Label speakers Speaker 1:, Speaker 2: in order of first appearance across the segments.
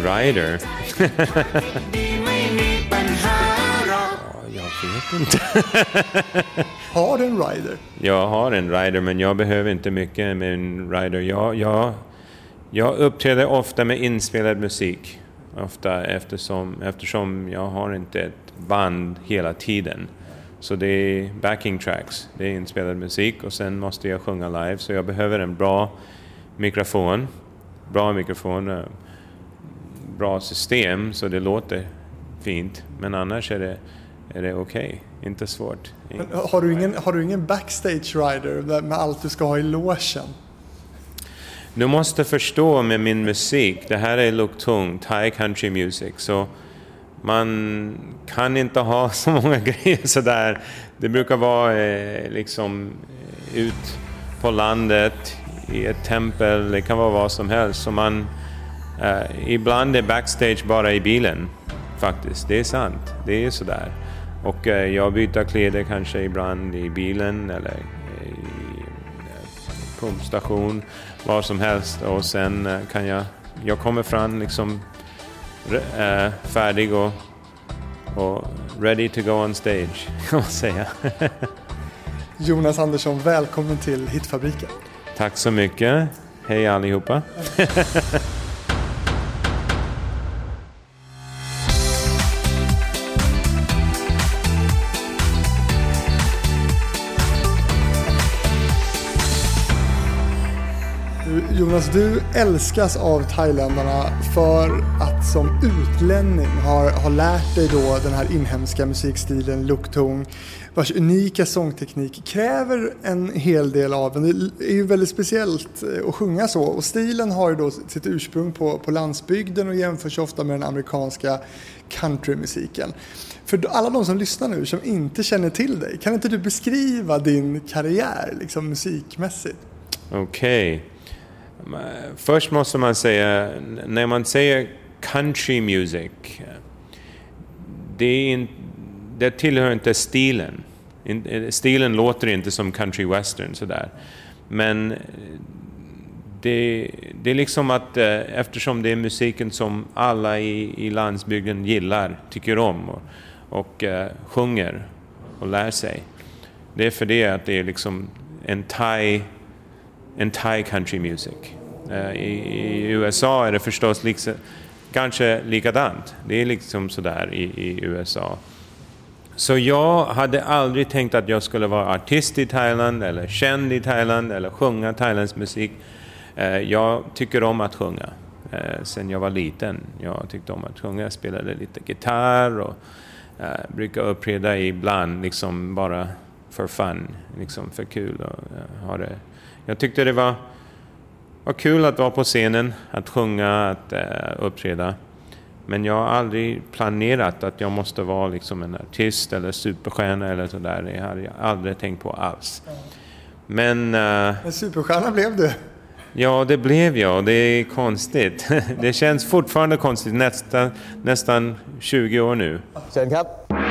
Speaker 1: rider? Jag vet inte.
Speaker 2: Har du en rider?
Speaker 1: Jag har en rider, men jag behöver inte mycket med en rider. Jag uppträder ofta med inspelad musik. Ofta eftersom jag har inte ett band hela tiden. Så det är backing tracks. Det är inspelad musik och sen måste jag sjunga live. Så jag behöver en bra mikrofon. Bra system så det låter fint. Men annars är det okej. Inte svårt.
Speaker 2: Men har du ingen backstage rider med allt du ska ha i logen?
Speaker 1: Du måste förstå med min musik. Det här är Luk Thung, Thai country music. Så man kan inte ha så många grejer sådär. Det brukar vara liksom ut på landet i ett tempel. Det kan vara vad som helst. Så man ibland är backstage bara i bilen. Faktiskt, det är sant. Det är sådär. Och jag byter kläder kanske ibland i bilen eller i pumpstation, vad som helst. Och sen kan jag kommer fram liksom färdig och ready to go on stage, kan man säga.
Speaker 2: Jonas Andersson, välkommen till Hitfabriken.
Speaker 1: Tack så mycket. Hej allihopa.
Speaker 2: Jonas, du älskas av thailändarna för att som utlänning har lärt dig då den här inhemska musikstilen Luk Thung, vars unika sångteknik kräver en hel del av en. Det är ju väldigt speciellt att sjunga så, och stilen har ju då sitt ursprung på landsbygden och jämförs ofta med den amerikanska countrymusiken. För alla de som lyssnar nu som inte känner till dig, kan inte du beskriva din karriär liksom musikmässigt?
Speaker 1: Okej. Först måste man säga, när man säger country music, det tillhör inte stilen. Stilen låter inte som country western sådär. Men det är liksom att eftersom det är musiken som alla i landsbygden gillar, tycker om och sjunger och lär sig. Det är för det att det är liksom en Thai country music. I USA är det förstås liksom, kanske likadant. Det är liksom sådär i USA. Så jag hade aldrig tänkt att jag skulle vara artist i Thailand eller känd i Thailand eller sjunga thailändsk musik. Jag tycker om att sjunga. Sen jag var liten. Jag tyckte om att sjunga. Jag spelade lite gitarr och brukar uppträda ibland liksom bara för fun, liksom för kul och ha det. Jag tyckte det var kul att vara på scenen, att sjunga, att uppträda. Men jag har aldrig planerat att jag måste vara liksom en artist eller superstjärna eller sådär. Det hade jag aldrig tänkt på alls. Men
Speaker 2: en superstjärna blev du.
Speaker 1: Ja, det blev jag. Det är konstigt. Det känns fortfarande konstigt, nästan 20 år nu.
Speaker 3: Senครับ.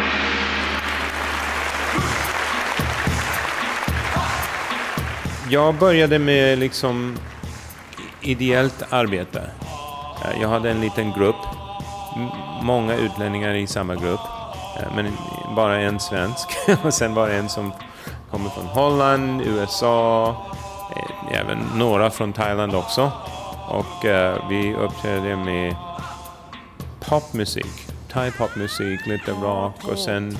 Speaker 1: Jag började med liksom ideellt arbete. Jag hade en liten grupp, många utlänningar i samma grupp, men bara en svensk och sen bara en som kommer från Holland, USA, även några från Thailand också. Och vi uppträdde med popmusik, thai popmusik, lite rock och sen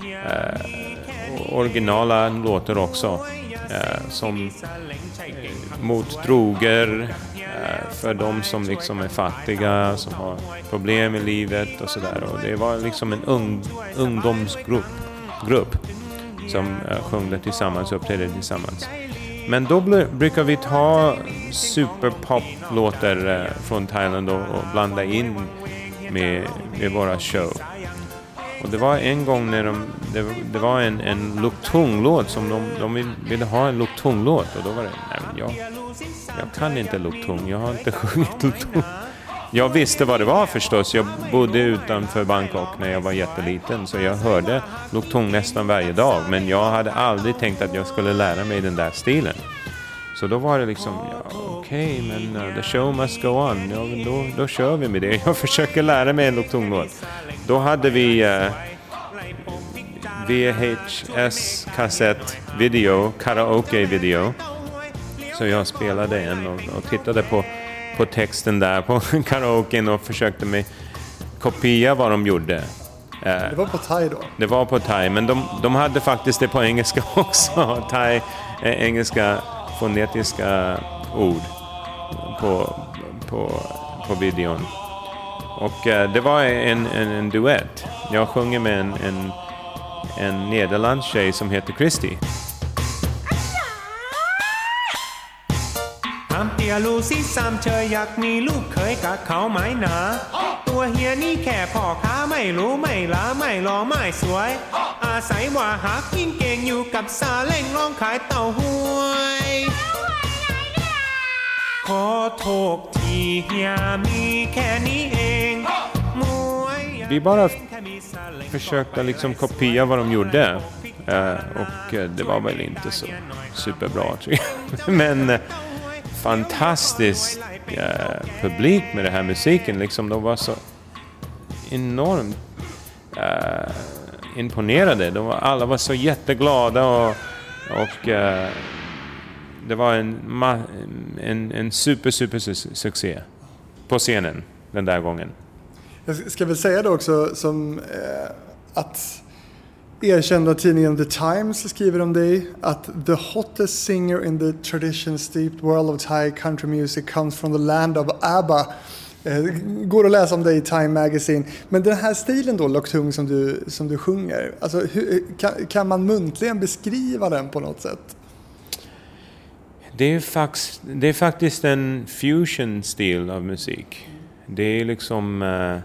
Speaker 1: originala låtar också. Som mot droger, för de som liksom är fattiga, som har problem i livet och sådär. Och det var liksom en ungdomsgrupp som sjöng tillsammans och uppträdde tillsammans. Men då brukar vi ta superpop-låtar från Thailand och blanda in med våra show. Och det var en gång när det var en Luk Thung-låt som de ville ha en Luk Thung-låt. Och då var det, nej, jag kan inte Luk Thung, jag har inte sjungit Luk Thung. Jag visste vad det var förstås, jag bodde utanför Bangkok när jag var jätteliten. Så jag hörde Luk Thung nästan varje dag. Men jag hade aldrig tänkt att jag skulle lära mig den där stilen. Så då var det liksom, okej, men the show must go on. Ja, men då kör vi med det. Jag försöker lära mig en Lukthung-låt. Då hade vi VHS-kassett video, karaoke-video. Så jag spelade en och tittade på texten där på karaoken och försökte med kopia vad de gjorde.
Speaker 2: Det var på thai då? Det
Speaker 1: var på thai, men de hade faktiskt det på engelska också. Thai, engelska fonetiska ord på videon. Och det var en duett. Jag sjunger med en nederländsk tjej som heter Christy.
Speaker 3: เปียลูซิซ้ำเชยอยากมีลูกเคยกับเขาไหมนะตัวเฮียนี่แค่พ่อค้าไม่รู้ไม่ล้าไม่รอไม่สวยอาศัยว่าหากินเก่งอยู่กับซาเล้งร้องขายเต้าหวยขอโทษทีเฮียมีแค่นี้เอง
Speaker 1: Vi bara försökte liksom kopia vad de gjorde och det var väl inte så superbra tror jag. Men fantastisk publik med det här musiken liksom, de var så enormt imponerade. Alla var så jätteglada och det var en super succé på scenen den där gången.
Speaker 2: Jag ska väl säga då också som att erkända tidningen The Times skriver om dig att the hottest singer in the tradition steeped world of Thai country music comes from the land of ABBA. Går att läsa om dig i Time Magazine. Men den här stilen då, Lukthung, som du sjunger, alltså, kan man muntligen beskriva den på något sätt?
Speaker 1: Det är faktiskt en fusion-stil av musik. Det är liksom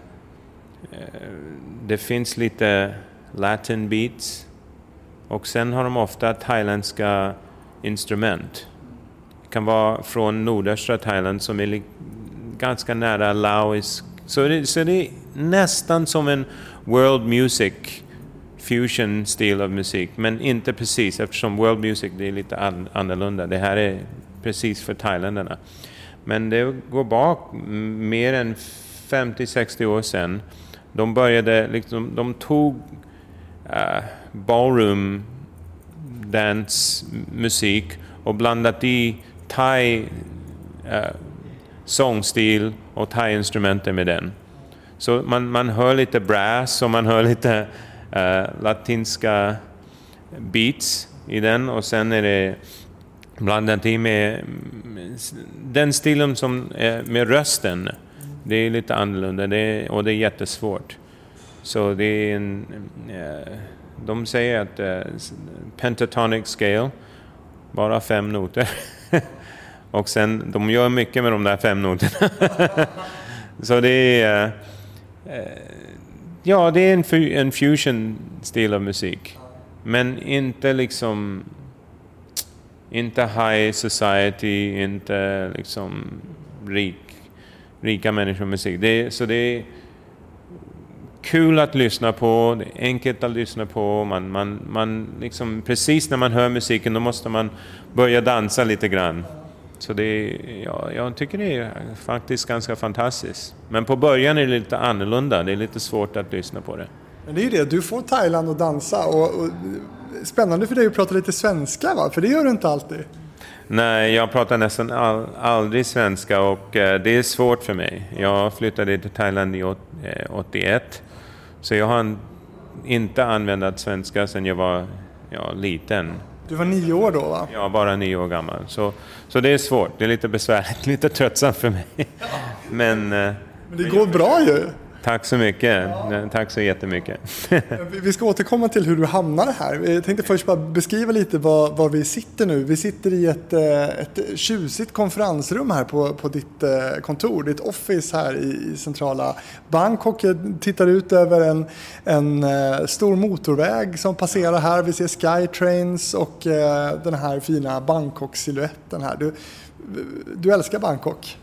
Speaker 1: det finns lite Latin beats och sen har de ofta thailändska instrument. Det kan vara från nordöstra Thailand som är ganska nära laoisk. Så det är nästan som en world music fusion stil av musik, men inte precis eftersom world music det är lite annorlunda. Det här är precis för thailändarna. Men det går bak mer än 50-60 år sedan. De började liksom, de tog ballroom dance musik och blandat i thai sångstil och thai instrumenter med den. Så man hör lite brass och man hör lite latinska beats i den och sen är det blandat i med den stilen som är med rösten. Det är lite annorlunda och det är jättesvårt. Så det är de säger att pentatonic scale, bara 5 noter. Och sen, de gör mycket med de där 5 noterna. Så det är det är en fusion-stil av musik. Men inte liksom inte high society, inte liksom rika människor musik. Så det är kul att lyssna på, det är enkelt att lyssna på. Man liksom, precis när man hör musiken då måste man börja dansa lite grann. Så jag tycker det är faktiskt ganska fantastiskt. Men på början är det lite annorlunda, det är lite svårt att lyssna på det.
Speaker 2: Men det är ju det, du får Thailand att dansa och spännande för dig att prata lite svenska, va? För det gör du inte alltid.
Speaker 1: Nej, jag pratar nästan aldrig svenska och det är svårt för mig. Jag flyttade till Thailand i 81. Så jag har inte använt svenska sedan jag var liten.
Speaker 2: Du var 9 år då, va?
Speaker 1: Ja, bara 9 år gammal. Så det är svårt, det är lite besvärligt, lite tröttsamt för mig. Men
Speaker 2: det går bra ju.
Speaker 1: Tack så mycket. Tack så jättemycket.
Speaker 2: Vi ska återkomma till hur du hamnade här. Jag tänkte först bara beskriva lite var vi sitter nu. Vi sitter i ett tjusigt konferensrum här på ditt kontor, ditt office här i centrala Bangkok. Jag tittar ut över en stor motorväg som passerar här. Vi ser Skytrains och den här fina Bangkok-silhuetten här. Du älskar Bangkok?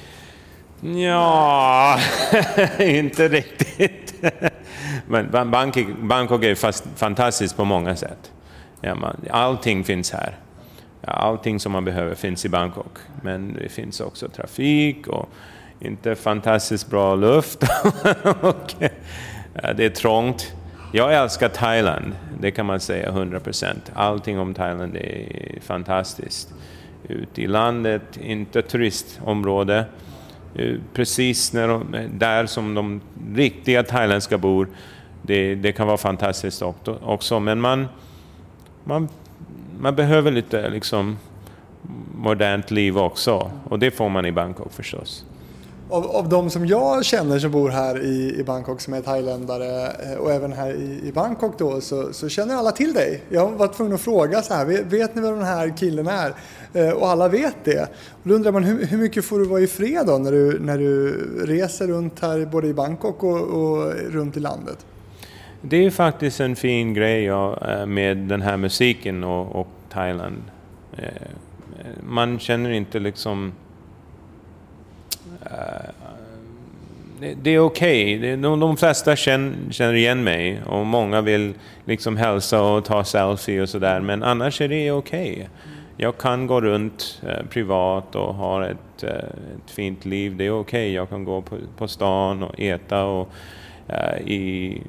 Speaker 1: Ja, inte riktigt. Men Bangkok är fantastiskt på många sätt. Ja, allting finns här. allting som man behöver finns i Bangkok. Men det finns också trafik och inte fantastiskt bra luft. Och det är trångt. Jag älskar Thailand, det kan man säga 100%. Allting om Thailand är fantastiskt. Ute i landet, inte turistområde. Precis där som de riktiga thailändska bor. Det kan vara fantastiskt också. Men man behöver lite liksom modernt liv också. Och det får man i Bangkok förstås.
Speaker 2: Av de som jag känner som bor här i Bangkok som är thailändare och även här i Bangkok då så känner alla till dig. Jag har varit tvungen att fråga så här, vet ni vad den här killen är? Och alla vet det. Och då undrar man hur mycket får du vara i fred då när du reser runt här både i Bangkok och runt i landet?
Speaker 1: Det är faktiskt en fin grej med den här musiken och Thailand. Man känner inte liksom... Det är okej. De flesta känner igen mig och många vill liksom hälsa och ta selfie och sådär. Men annars är det okej. Jag kan gå runt privat och ha ett fint liv. Det är okej. Jag kan gå på stan och äta och i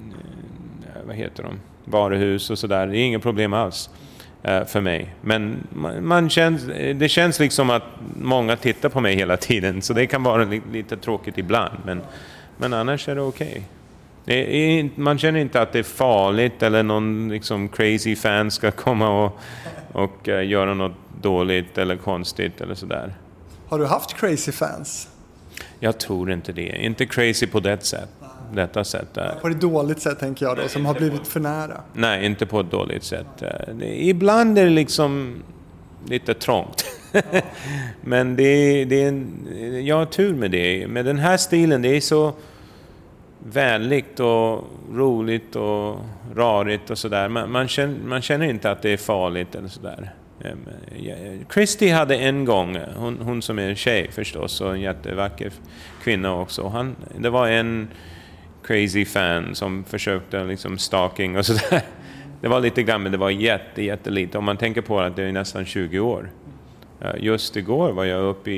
Speaker 1: varuhus och sådär. Det är inget problem alls för mig. Men det känns liksom att många tittar på mig hela tiden. Så det kan vara lite tråkigt ibland. Men annars är det okej. Man känner inte att det är farligt eller någon liksom crazy fan ska komma och göra något dåligt eller konstigt eller sådär.
Speaker 2: Har du haft crazy fans?
Speaker 1: Jag tror inte det. Inte crazy på detta sätt.
Speaker 2: På ett dåligt sätt tänker jag då, som har blivit för nära?
Speaker 1: Nej, inte på ett dåligt sätt. Ibland är det liksom lite trångt. Men jag har tur med det. Med den här stilen, det är så vänligt och roligt och rarigt och sådär. Man känner inte att det är farligt eller sådär. Christy hade en gång, hon som är en tjej förstås och en jättevacker kvinna också. Det var en crazy fan som försökte liksom stalking och sådär. Det var lite grann, men det var jättelite. Om man tänker på att det är nästan 20 år. Just igår var jag uppe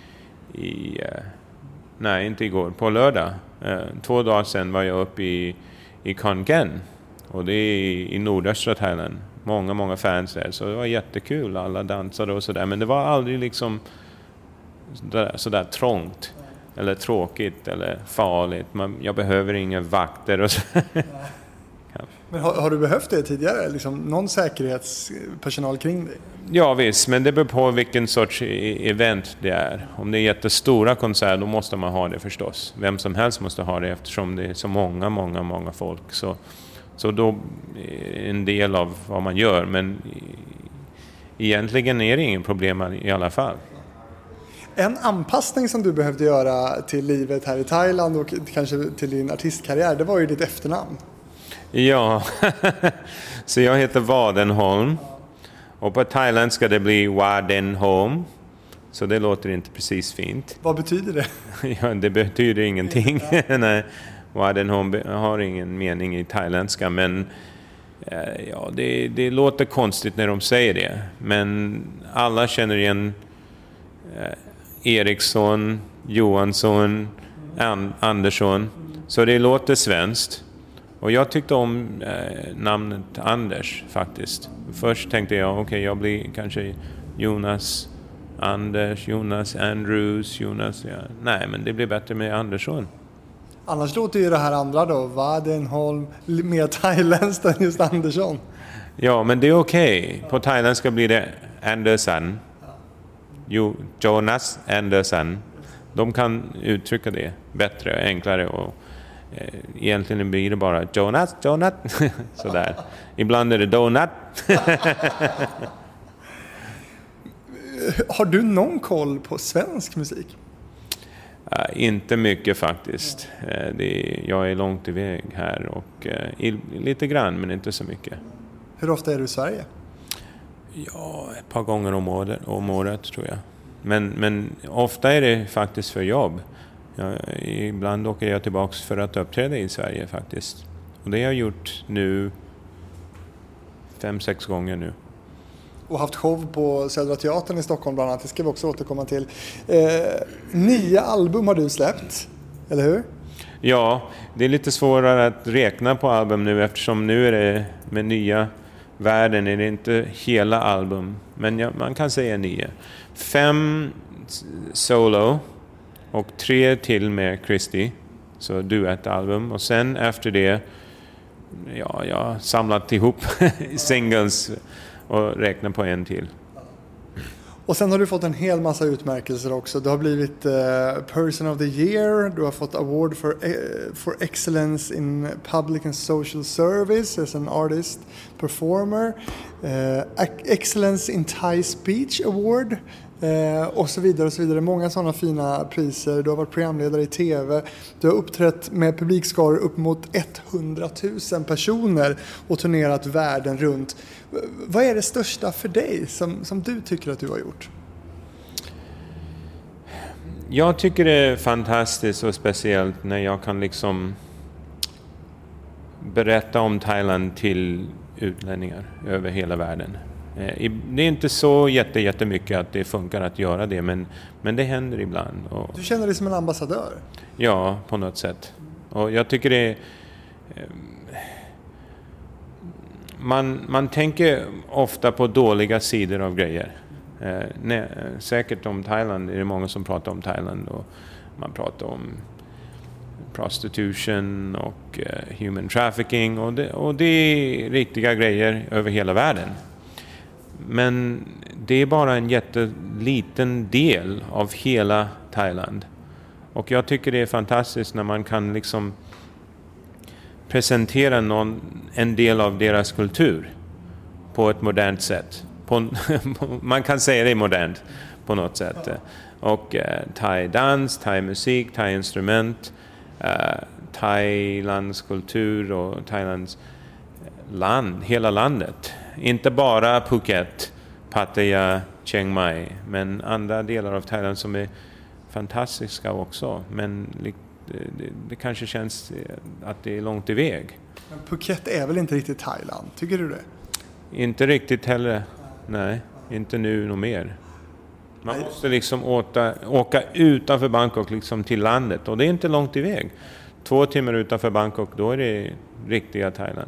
Speaker 1: nej, inte igår, på lördag. 2 dagar sedan var jag uppe i Khon Kaen. Och det är i nordöstra Thailand. Många fans där. Så det var jättekul. Alla dansade och sådär. Men det var aldrig liksom sådär trångt. Eller tråkigt eller farligt. Jag behöver inga vakter och så. Ja.
Speaker 2: Men har du behövt det tidigare? Liksom någon säkerhetspersonal kring dig?
Speaker 1: Ja visst, men det beror på vilken sorts event det är. Om det är jättestora konserter, då måste man ha det förstås. Vem som helst måste ha det eftersom det är så många folk. Så då är en del av vad man gör. Men egentligen är det ingen problem i alla fall.
Speaker 2: En anpassning som du behövde göra till livet här i Thailand och kanske till din artistkarriär, det var ju ditt efternamn.
Speaker 1: Ja, så jag heter Wadenholm. Och på thailändska det blir Wadenholm. Så det låter inte precis fint.
Speaker 2: Vad betyder det?
Speaker 1: Ja, det betyder ingenting. Nej, Wadenholm har ingen mening i thailändska. Men ja, det låter konstigt när de säger det. Men alla känner igen Eriksson, Johansson, Andersson. Så det låter svenskt. Och jag tyckte om namnet Anders faktiskt. Först tänkte jag, okej, jag blir kanske Jonas Anders, Jonas Andrews, Jonas... Ja. Nej, men det blir bättre med Andersson.
Speaker 2: Annars låter ju det här andra då, Wadenholm, mer thailändskt än just Andersson.
Speaker 1: Ja, men det är okej. På thailändska blir det Andersson. Jonas Andersson. De kan uttrycka det bättre och enklare och egentligen blir det bara Jonas. Sådär. Ibland är det Donut.
Speaker 2: Har du någon koll på svensk musik?
Speaker 1: Inte mycket faktiskt. Jag är långt iväg här och lite grann men inte så mycket.
Speaker 2: Hur ofta är du i Sverige?
Speaker 1: Ja, ett par gånger om året tror jag. Men ofta är det faktiskt för jobb. Ibland åker jag tillbaka för att uppträda i Sverige faktiskt. Och det har jag gjort nu 5-6 gånger nu.
Speaker 2: och haft show på Södra Teatern i Stockholm bland annat. Det ska vi också återkomma till. 9 album har du släppt, eller hur?
Speaker 1: Ja, det är lite svårare att räkna på album nu eftersom nu är det med nya världen är det inte hela album. Men man kan säga 9. 5 solo och 3 till med Christy. Så duettalbum. Och sen efter det, ja, jag har samlat ihop singles och räknat på en till.
Speaker 2: Och sen har du fått en hel massa utmärkelser också. Du har blivit Person of the Year. Du har fått Award for Excellence in Public and Social Service as an Artist Performer. Excellence in Thai Speech Award. Och så vidare och så vidare. Många sådana fina priser. Du har varit programledare i TV. Du har uppträtt med publikskaror upp mot 100 000 personer och turnerat världen runt. Vad är det största för dig som du tycker att du har gjort?
Speaker 1: Jag tycker det är fantastiskt och speciellt när jag kan liksom berätta om Thailand till utlänningar över hela världen. Det är inte så jättemycket att det funkar att göra det, men det händer ibland.
Speaker 2: Du känner dig som en ambassadör?
Speaker 1: Ja, på något sätt. Och jag tycker det är... Man tänker ofta på dåliga sidor av grejer. Säkert om Thailand är det många som pratar om Thailand. Och man pratar om prostitution och human trafficking. Och det är riktiga grejer över hela världen. Men det är bara en jätteliten del av hela Thailand. Och jag tycker det är fantastiskt när man kan liksom presentera en del av deras kultur på ett modernt sätt. Man kan säga det är modernt på något sätt. Och thai-dans, thai-musik, thai-instrument, Thailands kultur och Thailands land, hela landet. Inte bara Phuket, Pattaya, Chiang Mai, men andra delar av Thailand som är fantastiska också. Men det kanske känns att det är långt iväg.
Speaker 2: Men Phuket är väl inte riktigt Thailand, tycker du det?
Speaker 1: Inte riktigt heller. Nej, inte nu nog mer. Man måste liksom åka utanför Bangkok liksom till landet. Och det är inte långt iväg. 2 timmar utanför Bangkok, då är det riktiga Thailand.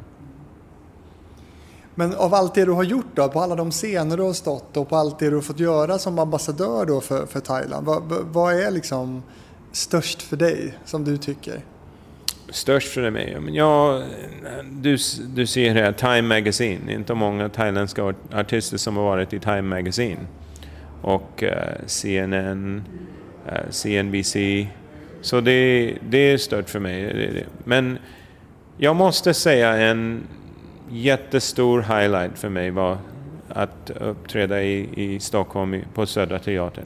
Speaker 2: Men av allt det du har gjort då, på alla de scener du har stått och på allt det du har fått göra som ambassadör då för Thailand, vad är liksom störst för dig som du tycker?
Speaker 1: Störst för mig? Ja, du ser här Time Magazine. Inte många thailändska artister som har varit i Time Magazine. Och CNN, CNBC. Så det är stört för mig. Men jag måste säga en jättestor highlight för mig var att uppträda i Stockholm på Södra Teatern.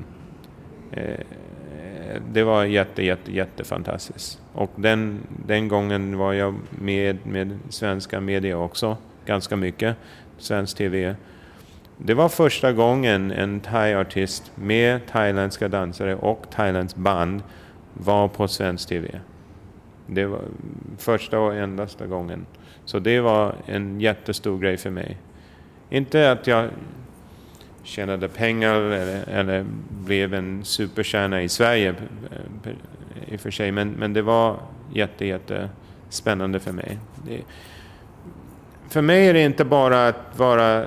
Speaker 1: Det var jättefantastiskt. Och den gången var jag med svenska media också, ganska mycket, svensk TV. Det var första gången en thai-artist med thailändska dansare och thailändsk band var på svensk TV. Det var första och endaste gången. Så det var en jättestor grej för mig. Inte att jag tjänade pengar eller blev en superstjärna i Sverige i och för sig. Men det var jättespännande för mig. För mig är det inte bara att vara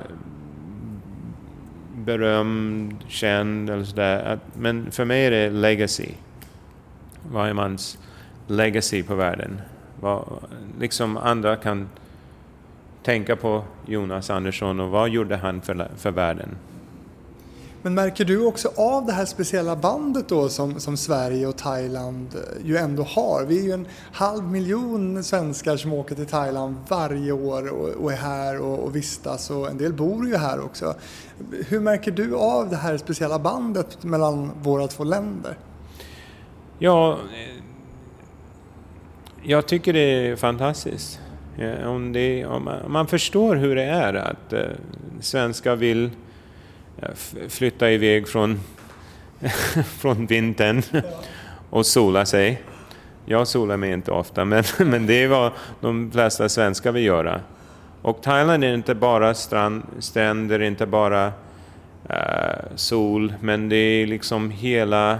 Speaker 1: berömd, känd eller sådär. Men för mig är det legacy. Vad är mans legacy på världen? Liksom andra kan tänka på Jonas Andersson och vad gjorde han för världen?
Speaker 2: Men märker du också av det här speciella bandet då som Sverige och Thailand ju ändå har? Vi är ju 500 000 svenskar som åker till Thailand varje år och är här och vistas, och en del bor ju här också. Hur märker du av det här speciella bandet mellan våra 2 länder?
Speaker 1: Ja, jag tycker det är fantastiskt. Om man förstår hur det är att svenskar vill flytta iväg från vintern och sola sig. Jag solar mig inte ofta, men det är vad de flesta svenskar vill göra. Och Thailand är inte bara stränder, inte bara sol, men det är liksom hela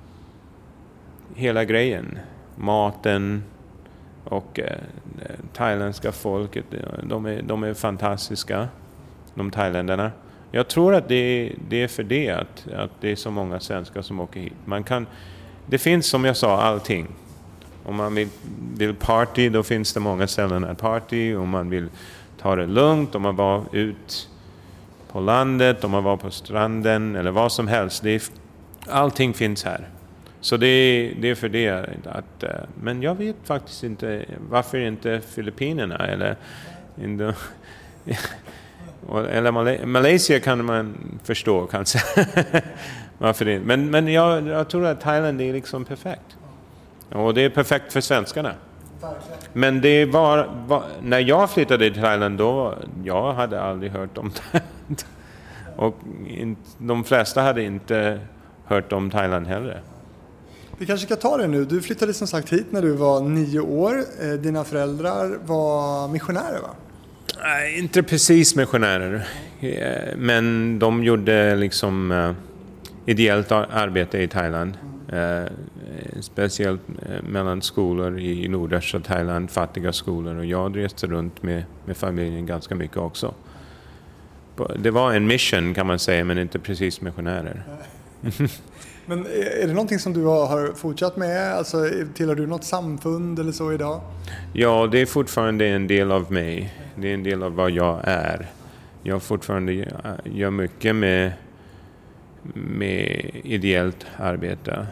Speaker 1: grejen. Maten och thailändska folket, de är fantastiska, de thailändarna. Jag tror att det är för det att det är så många svenskar som åker hit. Det finns, som jag sa, allting. Om man vill party, då finns det många ställen att party. Om man vill ta det lugnt, om man var ut på landet, om man var på stranden eller vad som helst. Allting finns här. Så det är för det att... Men jag vet faktiskt inte varför inte Filippinerna eller eller Malaysia kan man förstå kanske. Varför det? Men jag tror att Thailand är liksom perfekt. Och det är perfekt för svenskarna. Men det var när jag flyttade till Thailand då, jag hade aldrig hört om Thailand. Och de flesta hade inte hört om Thailand heller.
Speaker 2: Vi kanske ska ta det nu. Du flyttade som sagt hit när du var 9 år. Dina föräldrar var missionärer, va?
Speaker 1: Nej, inte precis missionärer. Men de gjorde liksom ideellt arbete i Thailand. Speciellt mellan skolor i nordöstra Thailand, fattiga skolor. Och jag reste runt med familjen ganska mycket också. Det var en mission kan man säga, men inte precis missionärer.
Speaker 2: Men är det någonting som du har fortsatt med? Alltså, tillhör du något samfund eller så idag?
Speaker 1: Ja, det är fortfarande en del av mig. Det är en del av vad jag är. Jag fortfarande gör mycket med ideellt arbete.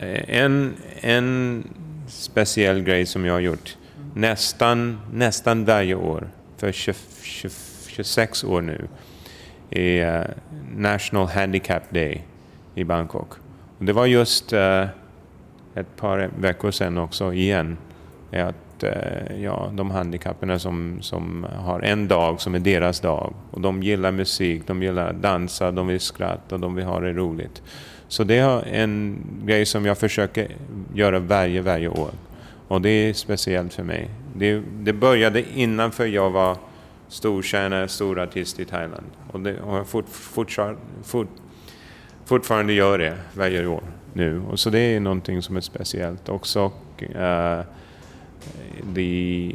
Speaker 1: En speciell grej som jag har gjort nästan varje år för 26 år nu är National Handicap Day i Bangkok. Och det var just ett par veckor sedan också igen att de handikapperna som har en dag som är deras dag, och de gillar musik, de gillar att dansa, de vill skratta, de vill ha det roligt. Så det är en grej som jag försöker göra varje år, och det är speciellt för mig. Det började innan för jag var storstjärna, stor artist i Thailand, och jag fortfarande gör det varje år nu, och så det är någonting som är speciellt också. The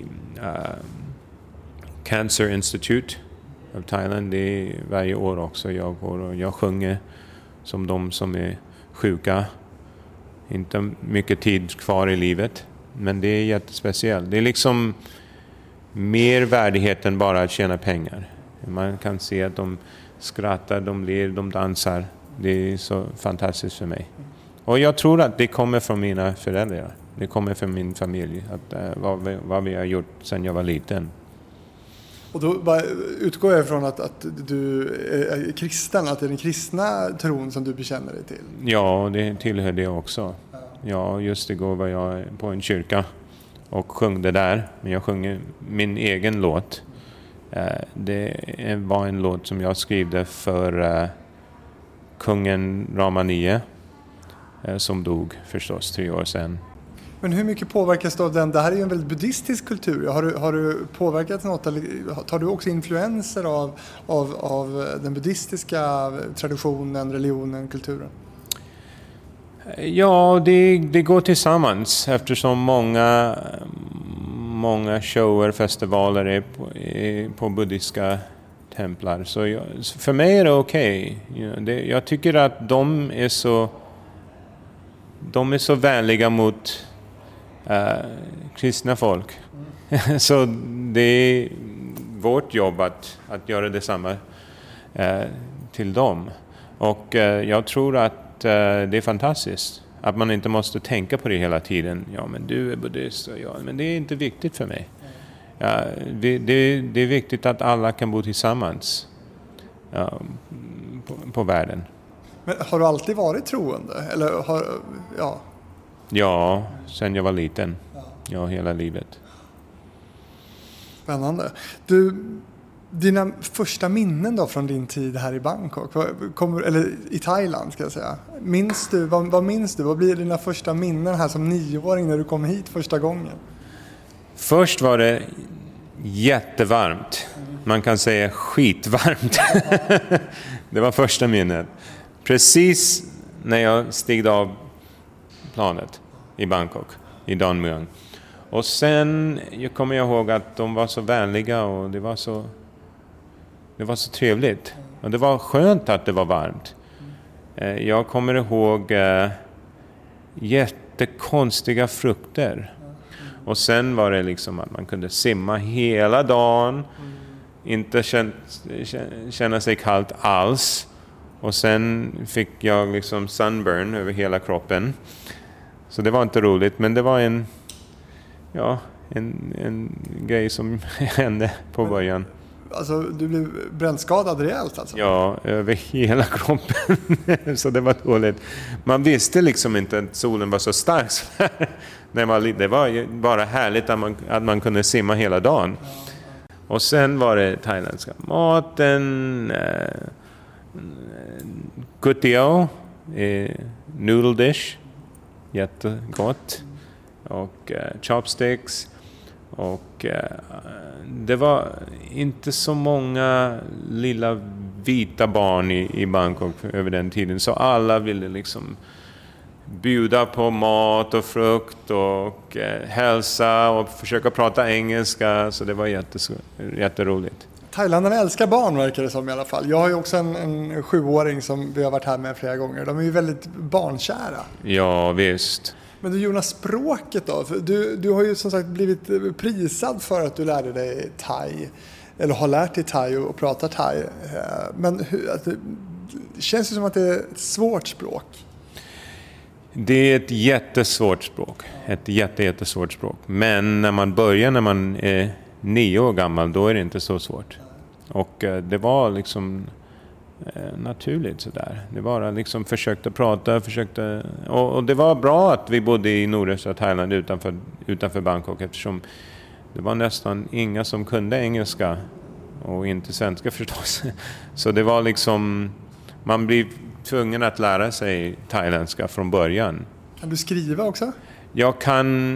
Speaker 1: Cancer Institute of Thailand, det är varje år också jag går och jag sjunger som de som är sjuka. Inte mycket tid kvar i livet, men det är jättespeciellt. Det är liksom mer värdighet än bara att tjäna pengar. Man kan se att de skrattar, de ler, de dansar. Det är så fantastiskt för mig. Och jag tror att det kommer från mina föräldrar. Det kommer från min familj, att vad vi har gjort sedan jag var liten.
Speaker 2: Och då utgår jag ifrån att du är kristen, att det är den kristna tron som du bekänner dig till?
Speaker 1: Ja, det tillhör det också. Ja, just igår var jag på en kyrka och sjöng det där. Men jag sjunger min egen låt. Det var en låt som jag skrev för kungen Rama IX, som dog förstås 3 år sedan.
Speaker 2: Men hur mycket påverkas du av den? Det här är ju en väldigt buddhistisk kultur. Har du påverkat något? Eller tar du också influenser av den buddhistiska traditionen, religionen, kulturen?
Speaker 1: Ja, det går tillsammans eftersom många shower, festivaler är på buddhistiska templar. Så för mig är det okej. Jag tycker att de är så vänliga mot kristna folk. Så det är vårt jobb att göra detsamma till dem. Och jag tror att det är fantastiskt att man inte måste tänka på det hela tiden. Ja, men du är buddhist och jag, men det är inte viktigt för mig. Ja, det är viktigt att alla kan bo tillsammans på världen.
Speaker 2: Men har du alltid varit troende? Eller
Speaker 1: Ja, sen jag var liten. Ja, hela livet.
Speaker 2: Spännande. Dina första minnen då från din tid här i Bangkok, eller i Thailand ska jag säga. Vad minns du? Vad blir dina första minnen här som 9-åring när du kom hit första gången?
Speaker 1: Först var det jättevarmt. Man kan säga skitvarmt. Det var första minnet. Precis när jag steg av planet i Bangkok, i Don Mueang. Och sen kommer jag ihåg att de var så vänliga och det var så trevligt. Och det var skönt att det var varmt. Jag kommer ihåg jättekonstiga frukter. Och sen var det liksom att man kunde simma hela dagen. Inte känna sig kallt alls. Och sen fick jag liksom sunburn över hela kroppen. Så det var inte roligt, men det var en grej som hände på början.
Speaker 2: Alltså, du blev brännskadad rejält alltså?
Speaker 1: Ja, över hela kroppen. Så det var dåligt. Man visste liksom inte att solen var så stark. Det var bara härligt att man kunde simma hela dagen. Och sen var det thailändska maten. Kutiao, noodle dish. Jättegott. Och chopsticks. Och det var inte så många lilla vita barn i Bangkok över den tiden. Så alla ville liksom bjuda på mat och frukt och hälsa och försöka prata engelska. Så det var jätteroligt.
Speaker 2: Thailändarna älskar barn, verkar det som i alla fall. Jag har ju också en 7-åring som vi har varit här med flera gånger. De är ju väldigt barnkära.
Speaker 1: Ja, visst.
Speaker 2: Men du Jonas, språket då? För du har ju som sagt blivit prisad för att du lärde dig thai. Eller har lärt dig thai och pratar thai. Men det känns ju som att det är ett svårt språk.
Speaker 1: Det är ett jättesvårt språk. Ett jättesvårt språk. Men när man är 9 år gammal, då är det inte så svårt. Och det var liksom naturligt sådär. Det var liksom försökte prata, och det var bra att vi bodde i nordöstra Thailand utanför Bangkok, eftersom det var nästan inga som kunde engelska och inte svenska förstås. Så det var liksom, man blev tvungen att lära sig thailändska från början.
Speaker 2: Kan du skriva också?
Speaker 1: Jag kan,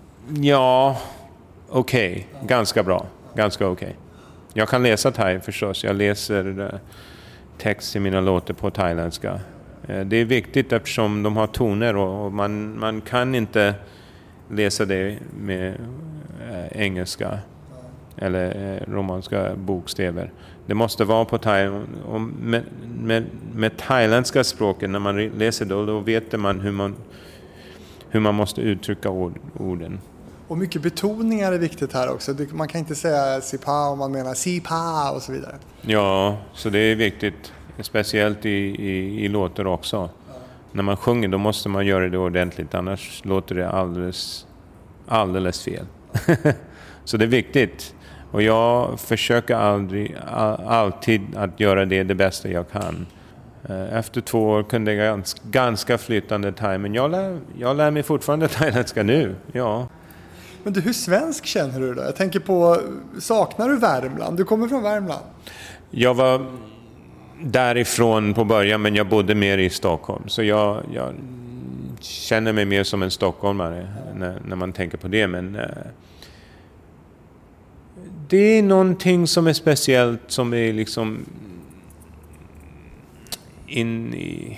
Speaker 1: okej. Ganska bra. Ganska okej. Jag kan läsa thai förstås. Jag läser text i mina låtar på thailändska. Det är viktigt eftersom de har toner och man kan inte läsa det med engelska eller romanska bokstäver. Det måste vara på thai. Och med thailändska språket, när man läser det, då vet man hur man måste uttrycka orden.
Speaker 2: Och mycket betoningar är viktigt här också. Man kan inte säga sipa om man menar sipa och så vidare.
Speaker 1: Ja, så det är viktigt. Speciellt i låtar också. Ja. När man sjunger, då måste man göra det ordentligt. Annars låter det alldeles fel. Så det är viktigt. Och jag försöker alltid att göra det bästa jag kan. Efter 2 år kunde jag ganska flytande thai. Men jag lär mig fortfarande thailändska nu. Ja.
Speaker 2: Men du, hur svensk känner du då? Jag tänker på, saknar du Värmland? Du kommer från Värmland.
Speaker 1: Jag var därifrån på början, men jag bodde mer i Stockholm. Så jag känner mig mer som en stockholmare när man tänker på det. Men det är någonting som är speciellt, som är liksom in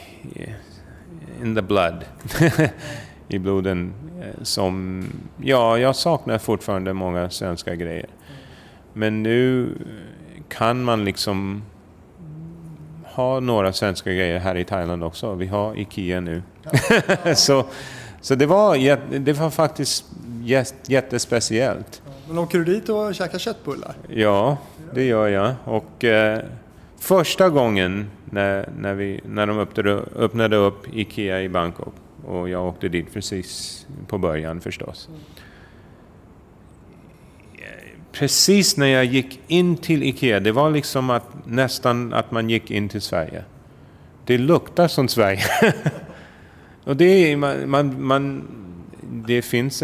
Speaker 1: the blood. I bloden. Som, jag saknar fortfarande många svenska grejer. Men nu kan man liksom ha några svenska grejer här i Thailand också. Vi har IKEA nu. så det var faktiskt jättespeciellt.
Speaker 2: Men åker du dit och käkar köttbullar?
Speaker 1: Ja, det gör jag. Och första gången när de öppnade upp IKEA i Bangkok, och jag åkte dit precis på början förstås. Precis när jag gick in till IKEA, det var liksom nästan att man gick in till Sverige. Det luktar som Sverige. Och det finns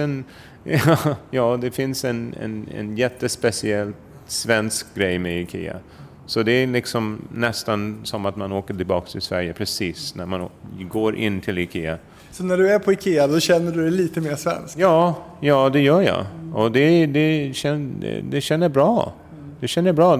Speaker 1: en jättespeciell svensk grej med IKEA. Så det är liksom nästan som att man åker tillbaka till Sverige precis när man går in till IKEA.
Speaker 2: Så när du är på IKEA då känner du dig lite mer svensk?
Speaker 1: Ja, det gör jag. Och det känner bra. Det känner bra.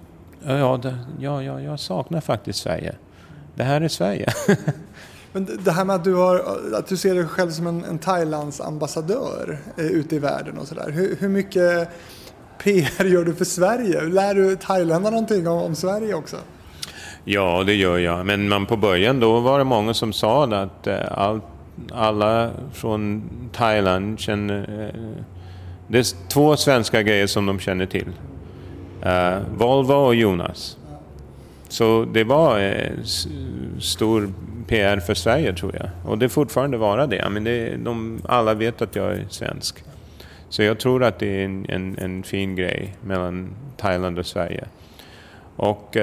Speaker 1: Jag saknar faktiskt Sverige. Det här är Sverige.
Speaker 2: Men det här med att du ser dig själv som en Thailands ambassadör ute i världen och sådär. Hur mycket PR gör du för Sverige? Lär du thailändarna någonting om Sverige också?
Speaker 1: Ja, det gör jag. Men på början då var det många som sa att alla från Thailand känner... det är 2 svenska grejer som de känner till. Volvo och Jonas. Så det var stor PR för Sverige, tror jag. Och det fortfarande vara det. Men alla vet att jag är svensk. Så jag tror att det är en fin grej mellan Thailand och Sverige. Och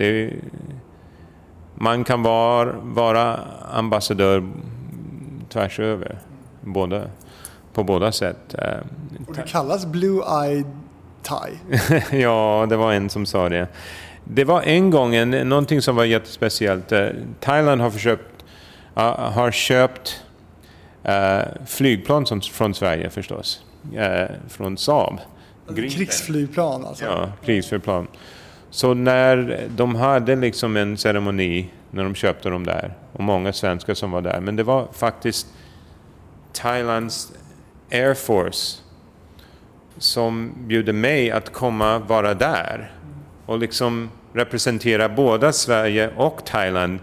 Speaker 1: man kan vara ambassadör tvärs över. På båda sätt.
Speaker 2: Och det kallas Blue-Eyed Thai.
Speaker 1: Ja, det var en som sa det. Det var en gång någonting som var jättespeciellt. Thailand har köpt flygplan från Sverige förstås. Från Saab.
Speaker 2: Krigsflygplan alltså.
Speaker 1: Ja, krigsflygplan. Så när de hade liksom en ceremoni när de köpte dem där. Och många svenskar som var där. Men det var faktiskt Thailands Air Force som bjöd mig att vara där. Och liksom representera både Sverige och Thailand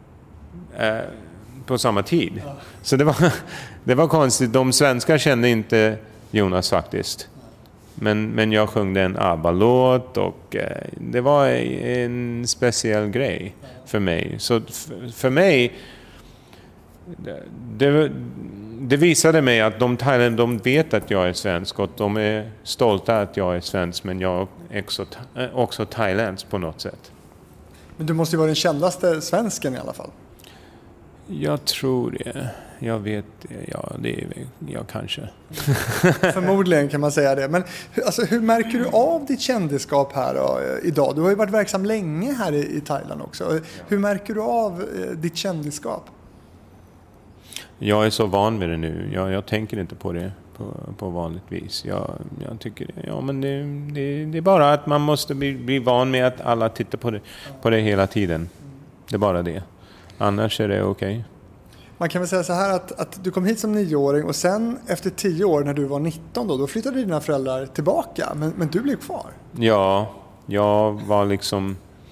Speaker 1: på samma tid. Så det var konstigt. De svenskar kände inte Jonas faktiskt. Men jag sjöngde en ABBA-låt och det var en speciell grej för mig. Så för mig det visade mig att de vet att jag är svensk och de är stolta att jag är svensk, men jag är också thailändsk på något sätt.
Speaker 2: Men du måste ju vara den kändaste svensken i alla fall.
Speaker 1: Jag tror det. Jag vet, jag kanske.
Speaker 2: Förmodligen kan man säga det. Men alltså, hur märker du av ditt kändisskap här då, idag? Du har ju varit verksam länge här i Thailand också. Hur märker du av ditt kändisskap?
Speaker 1: Jag är så van med det nu. Jag tänker inte på det på vanligt vis. Jag tycker men det är bara att man måste bli van med att alla tittar på det hela tiden. Det är bara det. Annars är det okej.
Speaker 2: Man kan väl säga så här att du kom hit som 9-åring och sen efter 10 år när du var 19 då flyttade dina föräldrar tillbaka. Men du blev kvar.
Speaker 1: Ja, jag var liksom...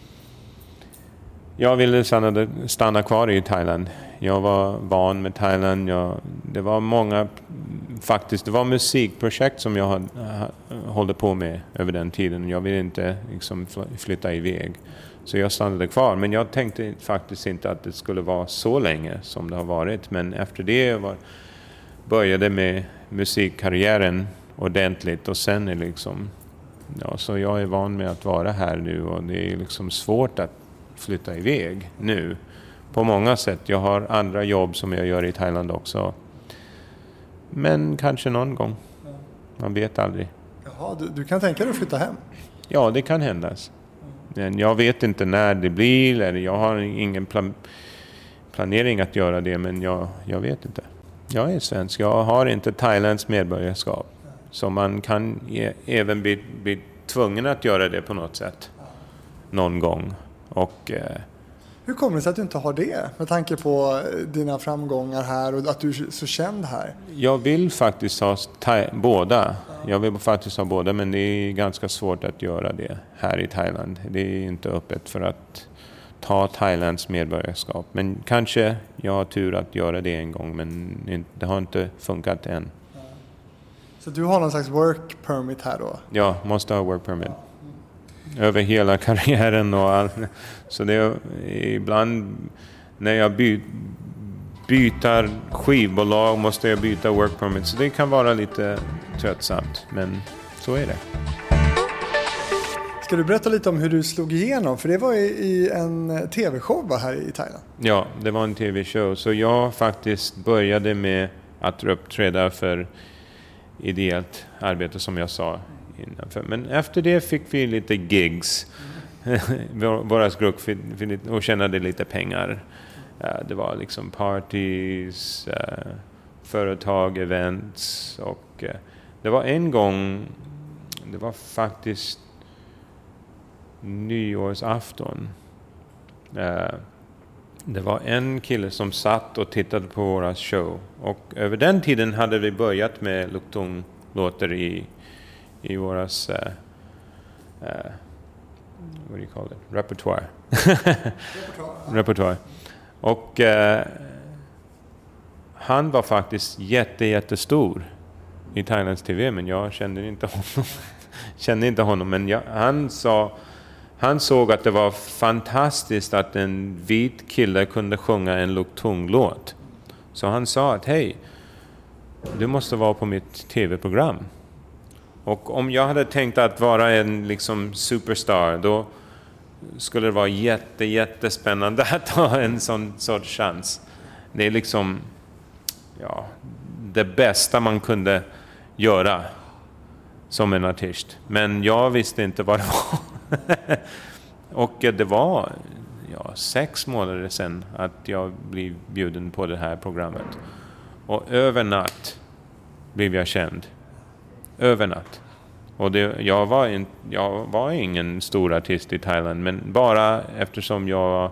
Speaker 1: Jag ville stanna kvar i Thailand. Jag var van med Thailand. Det var musikprojekt som jag håller på med över den tiden. Jag ville inte liksom flytta iväg. Så jag stannade kvar. Men jag tänkte faktiskt inte att det skulle vara så länge som det har varit. Men efter det började med musikkarriären ordentligt. Och sen är liksom... Ja, så jag är van med att vara här nu. Och det är liksom svårt att flytta iväg nu. På många sätt. Jag har andra jobb som jag gör i Thailand också. Men kanske någon gång. Man vet aldrig.
Speaker 2: Jaha, du kan tänka dig att flytta hem?
Speaker 1: Ja, det kan hända. Men jag vet inte när det blir. Eller jag har ingen planering att göra det. Men jag vet inte. Jag är svensk. Jag har inte Thailands medborgarskap. Så man kan även bli tvungen att göra det på något sätt. Någon gång. Och...
Speaker 2: Hur kommer det sig att du inte har det? Med tanke på dina framgångar här och att du är så känd här.
Speaker 1: Jag vill faktiskt ha båda. Jag vill faktiskt ha båda, men det är ganska svårt att göra det här i Thailand. Det är inte öppet för att ta Thailands medborgarskap. Men kanske jag har tur att göra det en gång, men det har inte funkat än.
Speaker 2: Så du har någon slags work permit här då?
Speaker 1: Ja, måste ha work permit. Över hela karriären och allt. Så det är ibland när jag byter skivbolag måste jag byta work permit. Så det kan vara lite tröttsamt, men så är det.
Speaker 2: Ska du berätta lite om hur du slog igenom? För det var i en tv-show här i Thailand.
Speaker 1: Ja, det var en tv-show. Så jag faktiskt började med att uppträda för ideellt arbete som jag sa innanför. Men efter det fick vi lite gigs våras grupp och tjänade lite pengar. Det var liksom parties, företag, events och det var en gång, det var faktiskt nyårsafton. Det var en kille som satt och tittade på våra show och över den tiden hade vi börjat med Luktung-låtar i våras what do you call it? Repertoire. Och han var faktiskt jättestor i Thailands TV, men jag kände inte honom. Men han såg att det var fantastiskt att en vit kille kunde sjunga en Luktung-låt. Så han sa att hej, du måste vara på mitt TV-program. Och om jag hade tänkt att vara en liksom superstar, då skulle det vara jättespännande att ha en sån sorts chans. Det är liksom det bästa man kunde göra som en artist. Men jag visste inte vad det var. Och det var 6 månader sedan att jag blev bjuden på det här programmet. Och över natt blev jag känd. Över natt. Och jag var ingen stor artist i Thailand, men bara eftersom jag var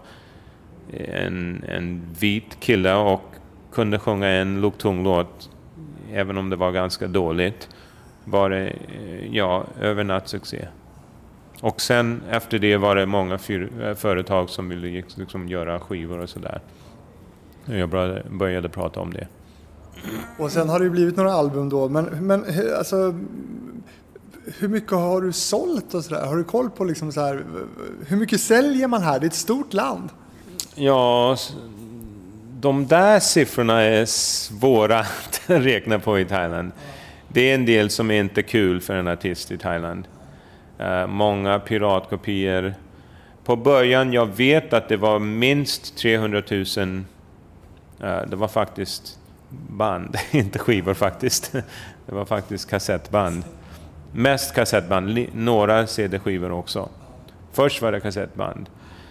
Speaker 1: en vit kille och kunde sjunga en Luktung-låt, även om det var ganska dåligt, var det övernattsuccé. Och sen efter det var det många företag som ville liksom göra skivor och sådär. Jag började prata om det.
Speaker 2: Och sen har det ju blivit några album då, men alltså, hur mycket har du sålt och sådär? Har du koll på liksom så här, hur mycket säljer man här? Det är ett stort land.
Speaker 1: Ja, de där siffrorna är svåra att räkna på i Thailand. Det är en del som är inte kul för en artist i Thailand. Många piratkopior. På början, jag vet att det var minst 300 000. Det var faktiskt band, inte skivor faktiskt. Det var faktiskt kassettband. Mest kassettband, några CD-skivor också. Först var det kassettband.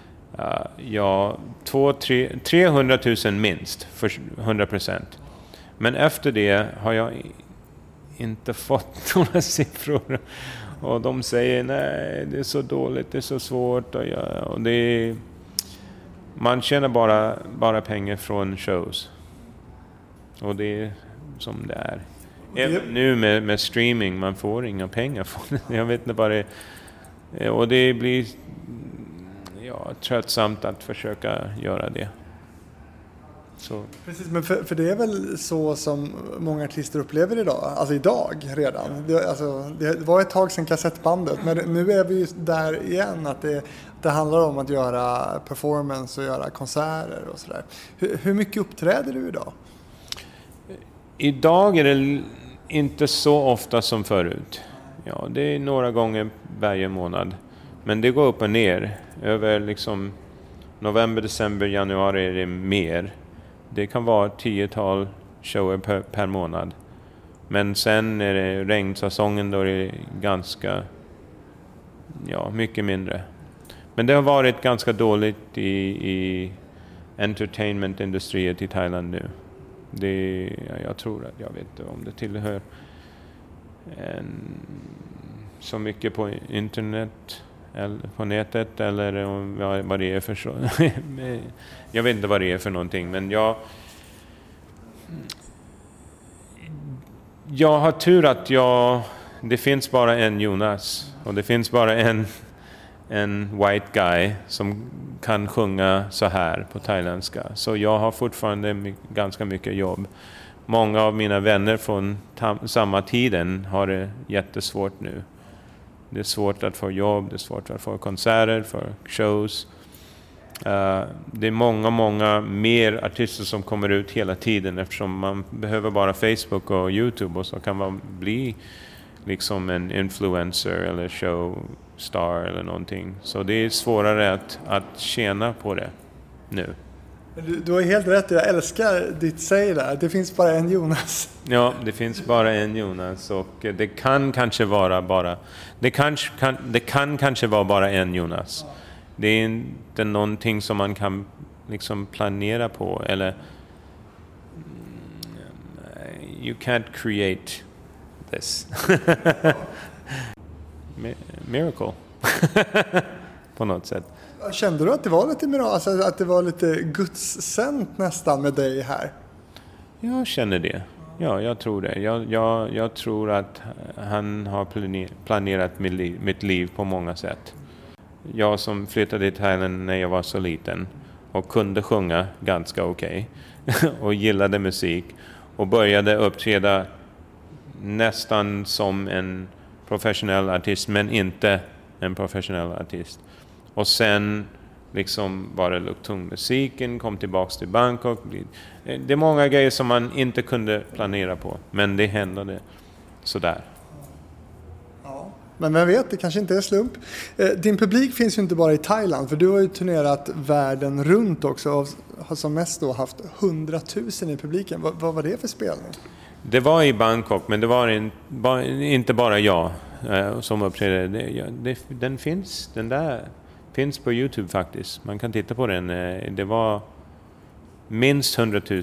Speaker 1: 300 000 minst, för 100%. Men efter det har jag inte fått några siffror. Och de säger nej, det är så dåligt, det är så svårt. Och man tjänar bara pengar från shows. Och det är som det är. Även nu med streaming, man får inga pengar från det. Jag vet inte vad det är. Och det blir tröttsamt att försöka göra det. Så.
Speaker 2: Precis, men för det är väl så som många artister upplever idag, alltså idag redan. Det var ett tag sedan kassettbandet, men nu är vi ju där igen att det handlar om att göra performance och göra konserter och sådär. Hur mycket uppträder du idag?
Speaker 1: Idag är det inte så ofta som förut. Ja, det är några gånger varje månad. Men det går upp och ner. Över liksom november, december, januari är det mer. Det kan vara 10-tal shower per månad. Men sen är det regnsäsongen, då är det ganska mycket mindre. Men det har varit ganska dåligt i entertainment-industriet i Thailand nu. Jag tror att, jag vet inte om det tillhör så mycket på internet eller på nätet eller vad det är för så. Jag vet inte vad det är för någonting, men jag har tur att det finns bara en Jonas och det finns bara en white guy som kan sjunga så här på thailändska. Så jag har fortfarande ganska mycket jobb. Många av mina vänner från samma tiden har det jättesvårt nu. Det är svårt att få jobb, det är svårt att få konserter, för shows. Det är många mer artister som kommer ut hela tiden eftersom man behöver bara Facebook och YouTube och så kan man bli liksom en influencer eller showstar eller någonting. Så det är svårare att tjäna på det nu.
Speaker 2: Du har helt rätt, jag älskar ditt säg där. Det finns bara en Jonas.
Speaker 1: Ja, det finns bara en Jonas och det kan kanske vara bara en Jonas. Det är inte någonting som man kan liksom planera på eller you can't create this. Miracle. På något sätt.
Speaker 2: Kände du att det var lite mirakel, alltså att det var lite gudssänt nästan med dig här?
Speaker 1: Jag känner det. Ja, jag tror det. Jag tror att han har planerat mitt liv på många sätt. Jag som flyttade till Thailand när jag var så liten och kunde sjunga ganska okej och gillade musik och började uppträda nästan som en professionell artist men inte en professionell artist. Och sen liksom bara Lukthung-musiken, kom tillbaks till Bangkok. Det är många grejer som man inte kunde planera på, men det hände sådär.
Speaker 2: Ja, men vem vet, det kanske inte är slump. Din publik finns ju inte bara i Thailand, för du har ju turnerat världen runt också och har som mest då haft 100 000 i publiken. Vad var det för spelning?
Speaker 1: Det var i Bangkok, men det var inte bara jag som uppträdde. Den där finns på YouTube faktiskt. Man kan titta på den. Det var minst 100 000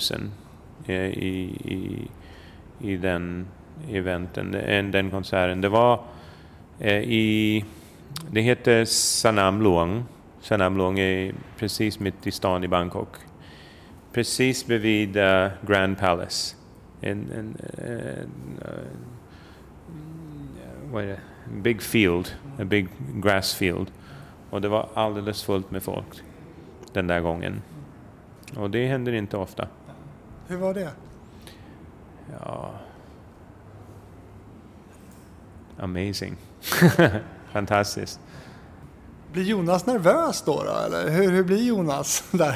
Speaker 1: i den eventen, den konserten. Det var det heter Sanam Luang. Sanam Luang är precis mitt i stan i Bangkok. Precis bredvid Grand Palace. Vad är det? Big field, a big grass field. Och det var alldeles fullt med folk den där gången. Och det händer inte ofta.
Speaker 2: Hur var det?
Speaker 1: Ja. Amazing. Fantastiskt.
Speaker 2: Blir Jonas nervös då? Eller hur blir Jonas där?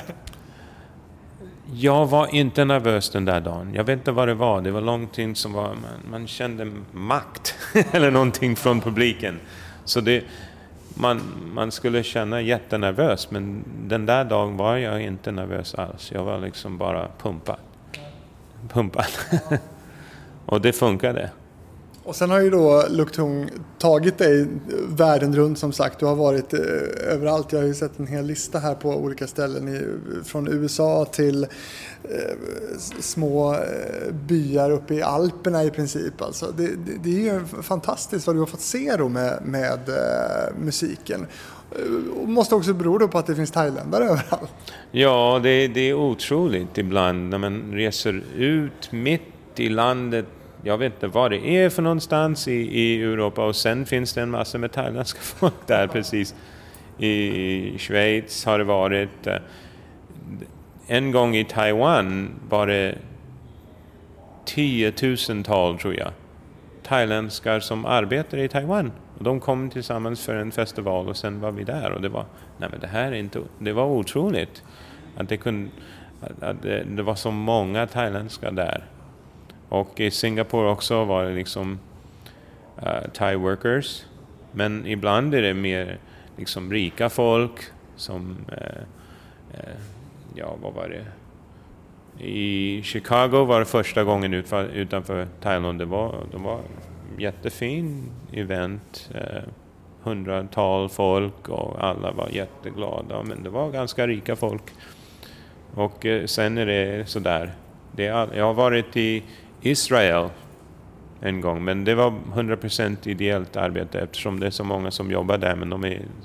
Speaker 1: Jag var inte nervös den där dagen. Jag vet inte vad det var. Det var någonting som var... Man kände makt. Eller någonting från publiken. Så man skulle känna jättenervös. Men den där dagen var jag inte nervös alls. Jag var liksom bara pumpad. Och det funkade. Och
Speaker 2: sen har ju då Lukthung tagit dig världen runt, som sagt. Du har varit överallt. Jag har ju sett en hel lista här på olika ställen. Från USA till små byar uppe i Alperna i princip. Alltså, det är ju fantastiskt vad du har fått se då med musiken. Och måste också bero då på att det finns thailändare överallt.
Speaker 1: Ja, det är otroligt ibland när man reser ut mitt i landet. Jag vet inte vad det är för någonstans i Europa, och sen finns det en massa med thailändska folk där precis. I Schweiz har det varit. En gång i Taiwan var det 10 000-tal, tror jag, thailändskar som arbetar i Taiwan. Och de kom tillsammans för en festival och sen var vi där. Och det var, det var otroligt att det var så många thailändskar där. Och i Singapore också var det liksom Thai workers. Men ibland är det mer liksom rika folk som, vad var det? I Chicago var det första gången utanför Thailand. Det var jättefin event. 100-tal folk och alla var jätteglada. Men det var ganska rika folk. Och sen är det sådär. Jag har varit i Israel en gång, men det var 100% ideellt arbete eftersom det är så många som jobbar där, men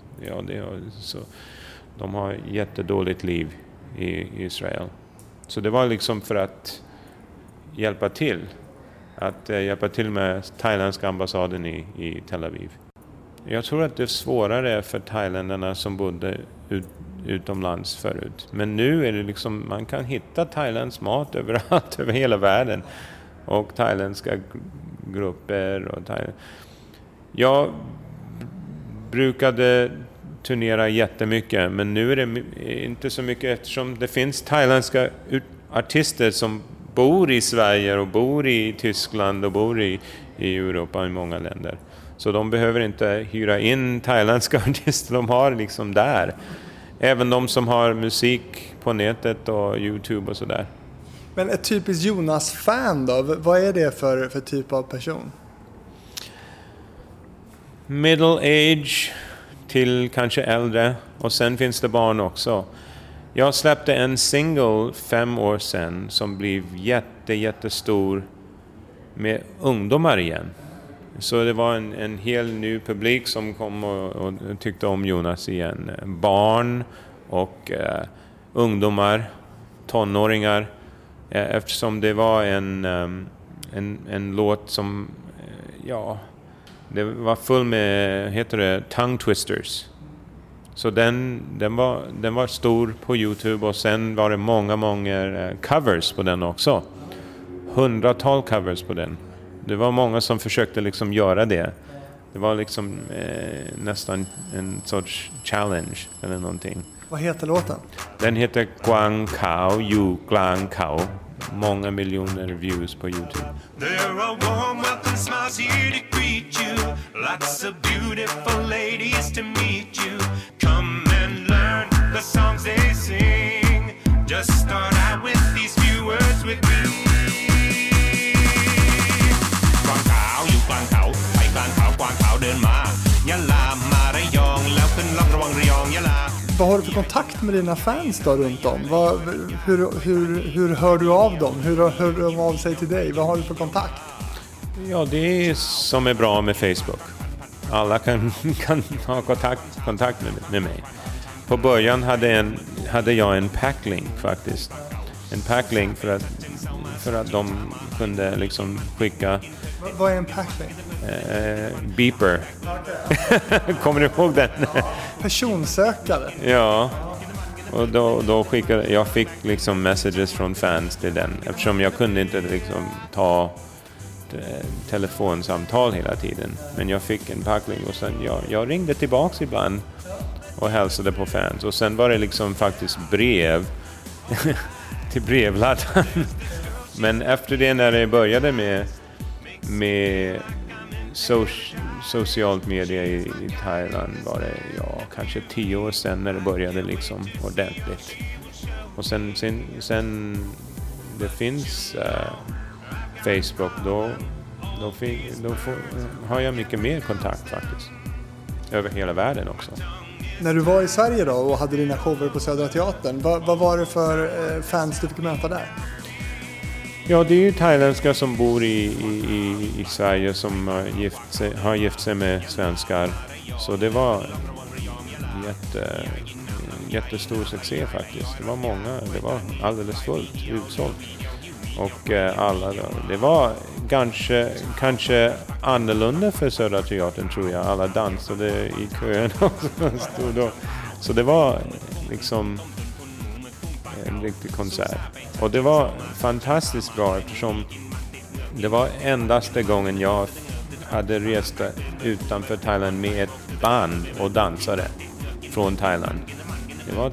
Speaker 1: de har jättedåligt liv i Israel. Så det var liksom för att hjälpa till med thailändska ambassaden i Tel Aviv. Jag tror att det är svårare för thailändarna som bodde utomlands förut. Men nu är det liksom, man kan hitta thailändsk mat överallt, över hela världen. Och thailändska grupper. Jag brukade turnera jättemycket, men nu är det inte så mycket eftersom det finns thailändska artister som bor i Sverige och bor i Tyskland och bor i Europa i många länder. Så de behöver inte hyra in thailändska artister, de har liksom där. Även de som har musik på nätet och YouTube och sådär.
Speaker 2: Men ett typiskt Jonas-fan då, vad är det för typ av person?
Speaker 1: Middle age till kanske äldre, och sen finns det barn också. Jag släppte en single 5 år sedan som blev jättestor med ungdomar igen. Så det var en hel ny publik som kom och tyckte om Jonas igen. Barn och ungdomar, tonåringar. Eftersom det var en låt som, det var full med, tongue twisters. Så den var stor på YouTube, och sen var det många covers på den också. 100-tal covers på den. Det var många som försökte liksom göra det. Det var liksom nästan en sorts challenge eller någonting.
Speaker 2: Vad heter låten?
Speaker 1: Den heter Guang Kao, Yu Guang Kao. Många miljoner views på YouTube.
Speaker 3: There are warm welcome smiles here to greet you. Lots of beautiful ladies to meet you. Come and learn the songs they sing. Just start out with these few words with me. Guang Kao, Yu Guang Kao, Hai Guang Kao, Guang Kao เดินมา ยะลามาระยอง แล้วขึ้นลำระวังระยอง ยะลา
Speaker 2: Vad har du för kontakt med dina fans då runt om? Hur hör du av dem? Hur hör de av sig till dig? Vad har du för kontakt?
Speaker 1: Ja, det är som är bra med Facebook. Alla kan ha kontakt med mig. På början hade jag en packlink faktiskt. En packlink för att de kunde liksom skicka...
Speaker 2: Vad är en packlink?
Speaker 1: Beeper. Kommer du ihåg den?
Speaker 2: Personsökare?
Speaker 1: Ja. Och då skickade jag fick liksom messages från fans till den. Eftersom jag kunde inte liksom ta telefonsamtal hela tiden. Men jag fick en packlink, och sen jag ringde tillbaks ibland och hälsade på fans. Och sen var det liksom faktiskt brev till brevladdan. Men efter det, när det började med socialt media i Thailand, var det kanske 10 år sedan när det började liksom ordentligt. Och sen det finns Facebook, då har jag mycket mer kontakt faktiskt. Över hela världen också.
Speaker 2: När du var i Sverige då och hade dina shower på Södra Teatern, vad var det för fans du fick möta där?
Speaker 1: Ja, det är ju thailändska som bor i Sverige som har gift sig med svenskar. Så det var jättestor succé faktiskt. Det var många, det var alldeles fullt, utsålt. Och det var kanske annorlunda för Södra Teatern, tror jag. Alla dansade i kön och stod då. Så det var liksom en riktig konsert. Och det var fantastiskt bra, eftersom det var endaste gången jag hade rest utanför Thailand med ett band och dansare från Thailand. Det var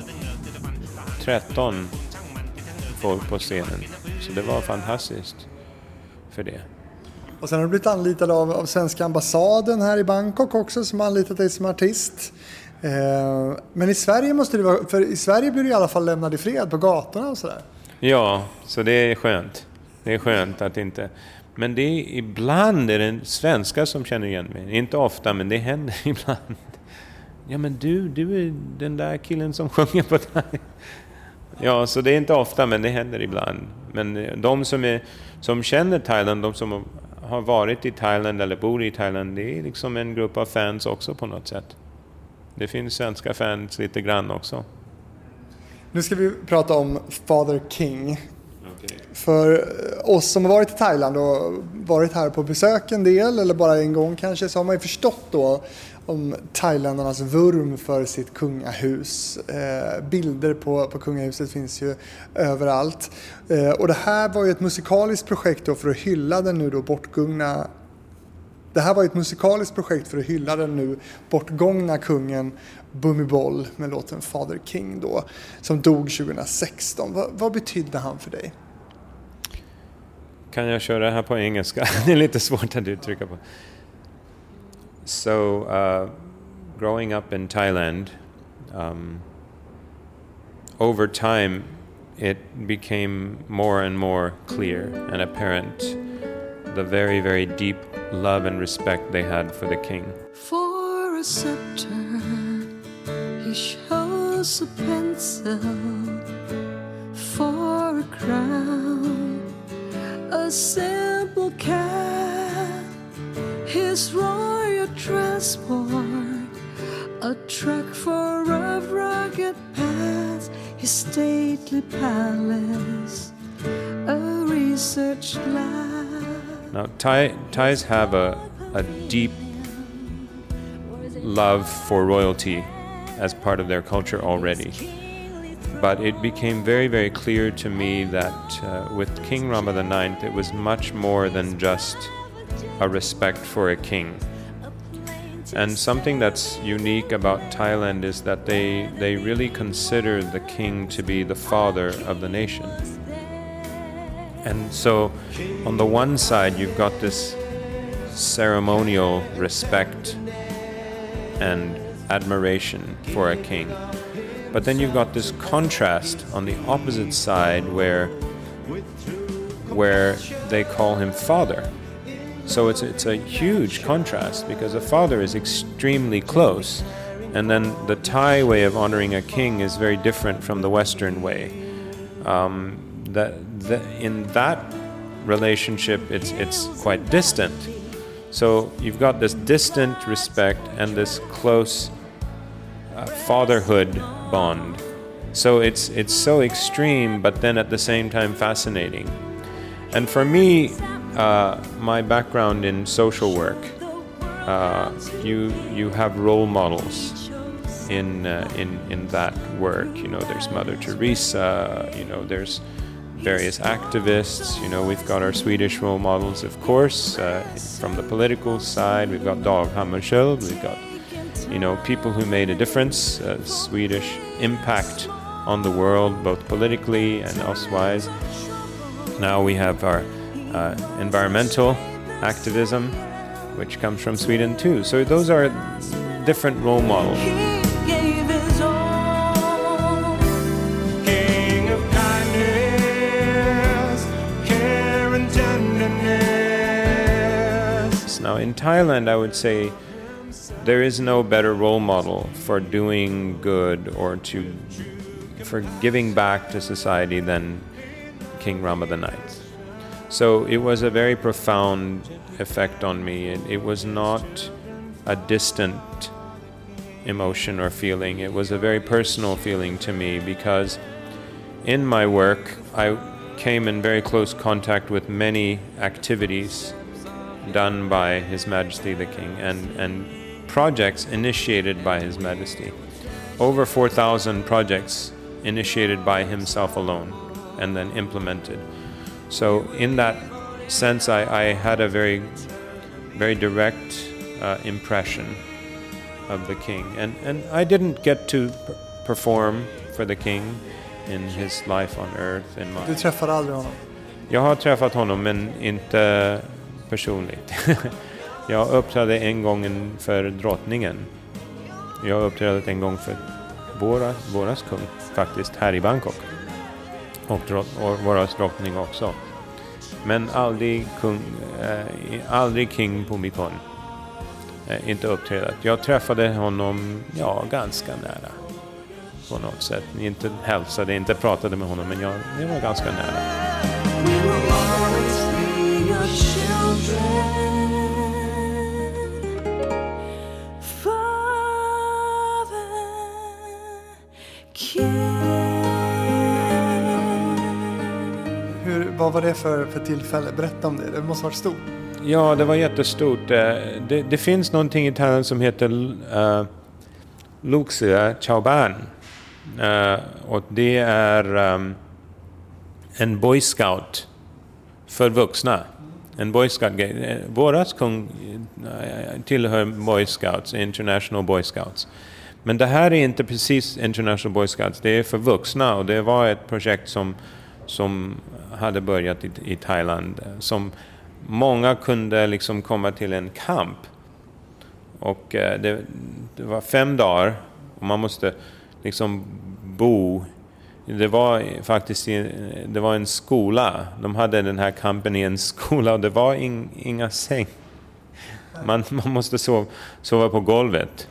Speaker 1: 13 folk på scenen. Så det var fantastiskt för det.
Speaker 2: Och sen har du blivit anlitad av svenska ambassaden här i Bangkok också, som har anlitat dig som artist. Men i Sverige måste du vara, för i Sverige blir du i alla fall lämnad i fred på gatorna och sådär.
Speaker 1: Ja, så det är skönt. Det är skönt att inte... Men det är ibland är det svenskar som känner igen mig. Inte ofta, men det händer ibland. Ja, men du är den där killen som sjunger på dig. Ja, så det är inte ofta, men det händer ibland. Men de som känner Thailand, de som har varit i Thailand eller bor i Thailand, det är liksom en grupp av fans också på något sätt. Det finns svenska fans lite grann också.
Speaker 2: Nu ska vi prata om Father King. Okay. För oss som har varit i Thailand och varit här på besök en del, eller bara en gång kanske, så har man ju förstått då om thailändarnas vurm för sitt kungahus. Bilder på kungahuset finns ju överallt. Och det här var ju ett musikaliskt projekt då för att hylla den nu då bortgångna... Det här var ett musikaliskt projekt för att hylla den nu bortgångna kungen Bhumibol med låten Father King då, som dog 2016. Vad betydde han för dig?
Speaker 1: Kan jag köra det här på engelska? Det är lite svårt att uttrycka på. So, growing up in Thailand, over time, it became more and more clear and apparent the very, very deep love and respect they had for the king.
Speaker 4: For a scepter, he chose a pencil. For a crown, a simple cat. His royal transport, a truck for a rugged path. His stately palace, a research lab.
Speaker 1: Now, Thais have a deep love for royalty as part of their culture already. But it became very, very clear to me that with King Rama IX, it was much more than just a respect for a king. And something that's unique about Thailand is that they really consider the king to be the father of the nation. And so on the one side, you've got this ceremonial respect and admiration for a king. But then you've got this contrast on the opposite side where they call him father. So it's a huge contrast because a father is extremely close, and then the Thai way of honoring a king is very different from the Western way. In that relationship, it's quite distant. So you've got this distant respect and this close fatherhood bond. So it's so extreme, but then at the same time fascinating. And for me, my background in social work, you have role models in that work. You know, there's Mother Teresa. You know, there's various activists. You know, we've got our Swedish role models, of course, from the political side. We've got Dag Hammarskjöld. We've got, you know, people who made a difference, Swedish impact on the world, both politically and elsewise. Now we have our environmental activism, which comes from Sweden too. So those are different role models.
Speaker 3: King of kindness, care and tenderness.
Speaker 1: Now in Thailand, I would say there is no better role model for doing good or for giving back to society than King Rama IX. So it was a very profound effect on me. It was not a distant emotion or feeling. It was a very personal feeling to me because in my work, I came in very close contact with many activities done by His Majesty the King and projects initiated by His Majesty. Over 4,000 projects initiated by himself alone and then implemented. So in that sense, I had a very, very direct impression of the king. And I didn't get to perform for the king in his life on earth.
Speaker 2: Du träffade aldrig honom?
Speaker 1: Jag har träffat honom, men inte personligt. Jag uppträdde en gång för drottningen. Jag uppträdde en gång för våras kung faktiskt här i Bangkok. Och våras drottning också. Men aldrig king på mitt håll. Inte uppträdat. Jag träffade honom ganska nära. På något sätt. Inte hälsade, inte pratade med honom, men jag var ganska nära.
Speaker 4: We will always be your children. Father,
Speaker 2: Vad var det för tillfälle? Berätta om det. Det måste ha varit stort.
Speaker 1: Ja, det var jättestort. Det finns någonting i Thailand som heter Luxia Chauban. Och det är en boy scout för vuxna. En boy scout. Våras kung tillhör boy scouts, International Boy Scouts. Men det här är inte precis International Boy Scouts. Det är för vuxna och det var ett projekt som hade börjat i Thailand. Som många kunde liksom komma till en kamp. Och det var 5 dagar och man måste liksom bo Det var faktiskt det var en skola. De hade den här kampen i en skola och det var inga säng. Man måste sova på golvet.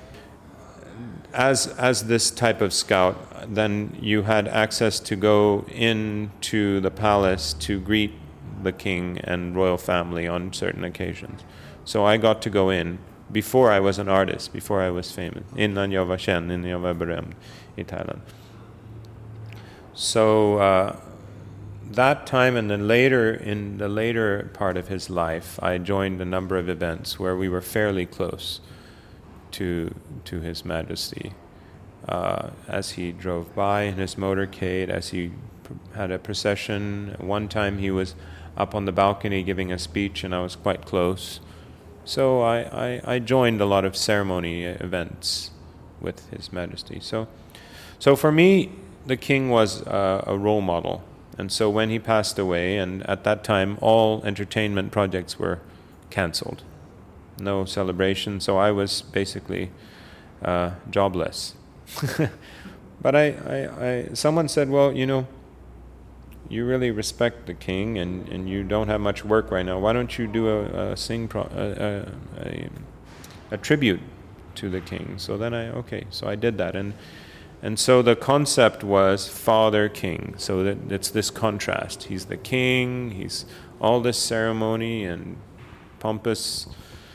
Speaker 1: As this type of scout, then you had access to go into the palace to greet the king and royal family on certain occasions. So I got to go in before I was an artist, before I was famous. Innan jag var känd, innan jag var berömd i Thailand. So that time, and then in the later part of his life, I joined a number of events where we were fairly close to His Majesty, as he drove by in his motorcade, as he had a procession. One time he was up on the balcony giving a speech, and I was quite close. So I joined a lot of ceremony events with His Majesty. So for me, the king was a role model. And so when he passed away, and at that time all entertainment projects were cancelled. No celebration, so I was basically jobless. But someone said, well, you really respect the king, and you don't have much work right now. Why don't you do a tribute to the king? So then so I did that, and so the concept was Father King. So that it's this contrast. He's the king. He's all this ceremony and pompous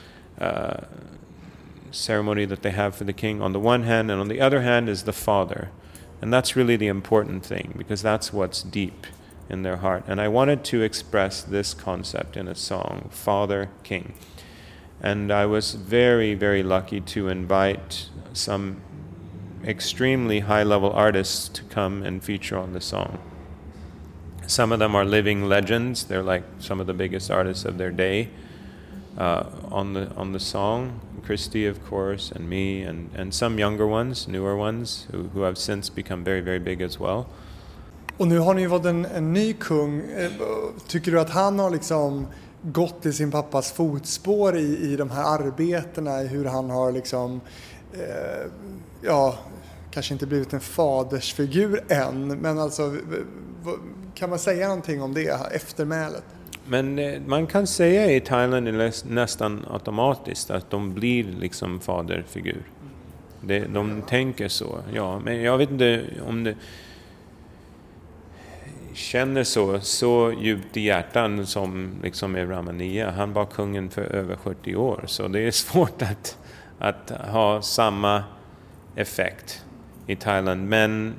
Speaker 1: ceremony that they have for the king on the one hand, and on the other hand is the father. And that's really the important thing, because that's what's deep in their heart. And I wanted to express this concept in a song, Father King. And I was very, very lucky to invite some extremely high-level artists to come and feature on the song. Some of them are living legends. They're like some of the biggest artists of their day on the song. Christy, of course, and me, and some younger ones, newer ones, who have since become very, very big as well.
Speaker 2: Och nu har ni ju fått en ny kung. Tycker du att han har liksom gått i sin pappas fotspår i de här arbetena, i hur han har liksom kanske inte blivit en fadersfigur än, men alltså kan man säga någonting om det eftermälet?
Speaker 1: Men man kan säga i Thailand nästan automatiskt att de blir liksom faderfigur. De tänker så, ja. Men jag vet inte om det känner så djupt i hjärtan som liksom är Ramania. Han var kungen för över 70 år, så det är svårt att ha samma effekt i Thailand. Men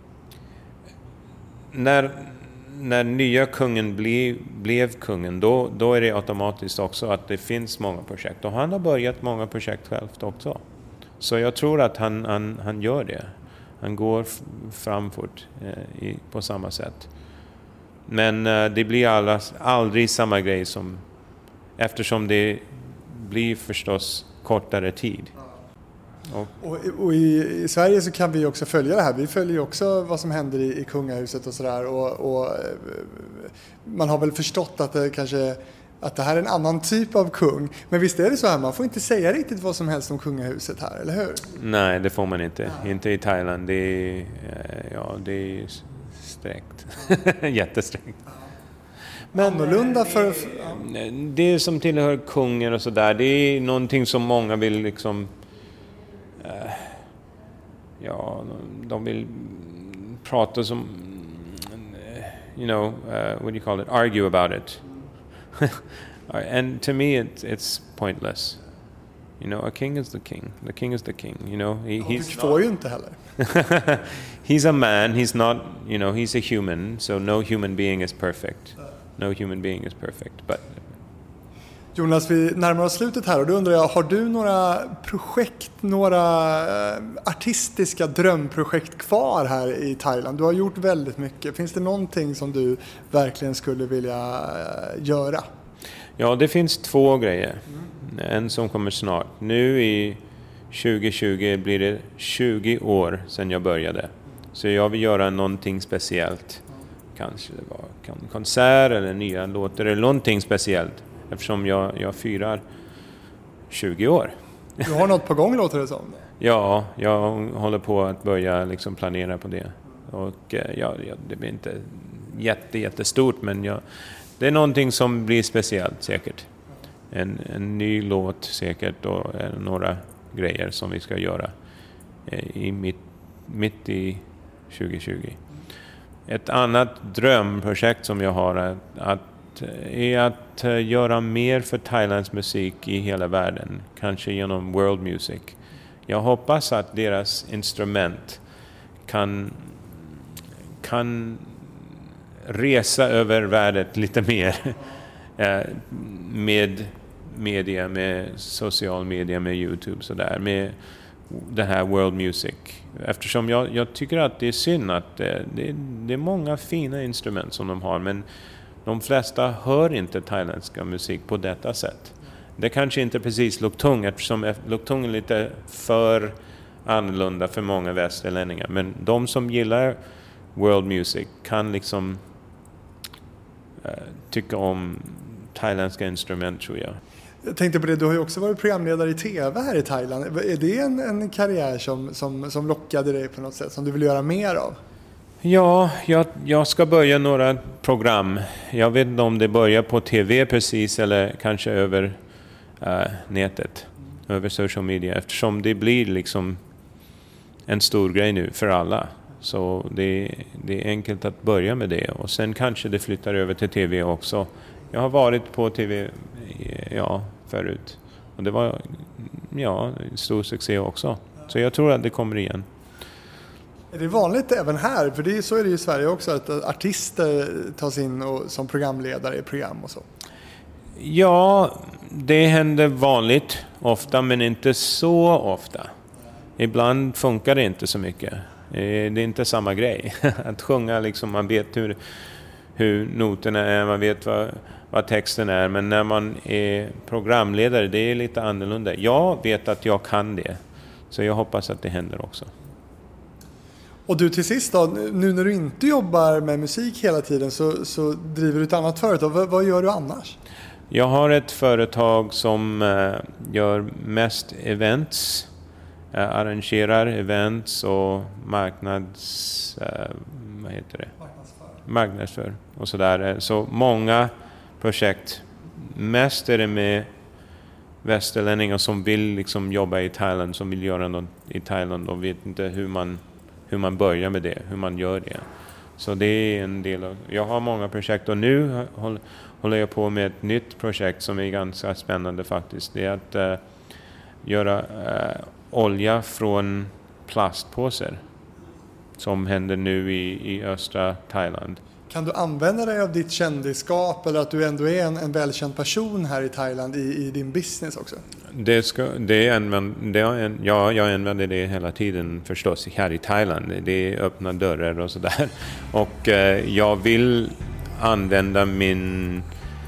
Speaker 1: när nya kungen blev kungen, då är det automatiskt också att det finns många projekt. Och han har börjat många projekt själv också. Så jag tror att han gör det. Han går framfort på samma sätt. Men det blir aldrig samma grej eftersom det blir förstås kortare tid.
Speaker 2: Och i Sverige så kan vi också följa det här. Vi följer ju också vad som händer i kungahuset och sådär. Och man har väl förstått att det här är en annan typ av kung. Men visst är det så här, man får inte säga riktigt vad som helst om kungahuset här, eller hur?
Speaker 1: Nej, det får man inte. Ja. Inte i Thailand. Det är strängt. Jättesträngt.
Speaker 2: Men annorlunda för...
Speaker 1: Det som tillhör kungen och sådär, det är någonting som många vill liksom... de vill prata som... what do you call it? Argue about it. And to me, it's pointless. A king is the king. The king is the king.
Speaker 2: He's får ju inte heller.
Speaker 1: He's a man. He's not. He's a human. So no human being is perfect. No human being is perfect. But
Speaker 2: Jonas, vi närmar oss slutet här och då undrar jag, har du några projekt, några artistiska drömprojekt kvar här i Thailand? Du har gjort väldigt mycket. Finns det någonting som du verkligen skulle vilja göra?
Speaker 1: Ja, det finns 2 grejer. En som kommer snart. Nu i 2020 blir det 20 år sedan jag började. Så jag vill göra någonting speciellt. Kanske det var en konsert eller nya låtar eller någonting speciellt. Eftersom jag firar 20 år.
Speaker 2: Du har något på gång, låter det som?
Speaker 1: Ja, jag håller på att börja liksom planera på det. Och det blir inte jättestort, men det är någonting som blir speciellt säkert. En ny låt säkert och några grejer som vi ska göra mitt i 2020. Ett annat drömprojekt som jag har är att göra mer för Thailands musik i hela världen, kanske genom World Music. Jag hoppas att deras instrument kan resa över världen lite mer med media, med social media, med YouTube så där, med det här World Music. Eftersom jag tycker att det är synd att det är många fina instrument som de har, men de flesta hör inte thailändska musik på detta sätt. Det kanske inte precis Lukthung, eftersom Lukthung är lite för annorlunda för många västerlänningar. Men de som gillar World Music kan liksom tycka om thailändska instrument, tror jag.
Speaker 2: Jag tänkte på det, du har ju också varit programledare i TV här i Thailand. Är det en karriär som lockade dig på något sätt, som du vill göra mer av?
Speaker 1: Ja, jag ska börja några program. Jag vet inte om det börjar på TV precis eller kanske över nätet, över social media. Eftersom det blir liksom en stor grej nu för alla. Så det är enkelt att börja med det. Och sen kanske det flyttar över till TV också. Jag har varit på TV förut. Och det var en stor succé också. Så jag tror att det kommer igen.
Speaker 2: Är det vanligt även här? För så är det ju i Sverige också, att artister tas in som programledare i program och så. Ja,
Speaker 1: det händer vanligt ofta, men inte så ofta. Ibland funkar det inte så mycket. Det är inte samma grej. Att sjunga, liksom, man vet hur noterna är, man vet vad texten är. Men när man är programledare, det är lite annorlunda. Jag vet att jag kan det. Så jag hoppas att det händer också.
Speaker 2: Och du, till sist då, nu när du inte jobbar med musik hela tiden så driver du ett annat företag. Vad gör du annars?
Speaker 1: Jag har ett företag som gör mest events. Arrangerar events och marknadsför och sådär. Så många projekt. Mest är det med västerlänningar som vill liksom jobba i Thailand, som vill göra något i Thailand och vet inte hur man börjar med det, hur man gör det. Så det är en del av... Jag har många projekt och nu håller jag på med ett nytt projekt som är ganska spännande faktiskt. Det är att göra olja från plastpåsar som händer nu i östra Thailand.
Speaker 2: Kan du använda dig av ditt kändisskap eller att du ändå är en välkänd person här i Thailand i din business också? Jag använder det hela tiden förstås här i Thailand. Det öppnar dörrar och sådär. Och jag vill använda min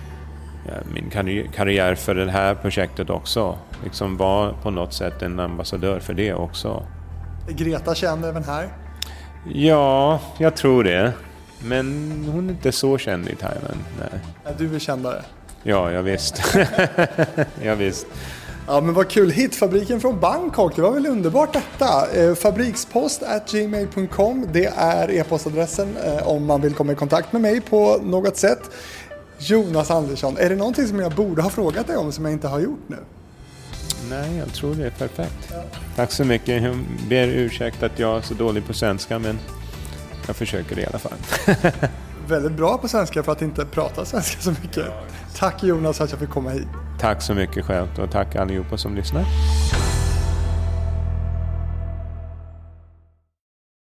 Speaker 2: karriär för det här projektet också. Liksom vara på något sätt en ambassadör för det också. Är Greta känd även här?
Speaker 1: Ja, jag tror det. Men hon är inte så känd i Thailand. Nej.
Speaker 2: Du vill kändare?
Speaker 1: Ja, jag visst. Jag visst.
Speaker 2: Ja, men vad kul. Hitfabriken från Bangkok, det var väl underbart detta. Fabrikspost@gmail.com, det är e-postadressen om man vill komma i kontakt med mig på något sätt. Jonas Andersson, är det någonting som jag borde ha frågat dig om som jag inte har gjort nu?
Speaker 1: Nej, jag tror det är perfekt. Ja. Tack så mycket. Jag ber ursäkt att jag är så dålig på svenska, men jag försöker i alla fall.
Speaker 2: Väldigt bra på svenska för att inte prata svenska så mycket. Tack Jonas att jag fick komma hit.
Speaker 1: Tack så mycket själv och tack allihopa som lyssnar.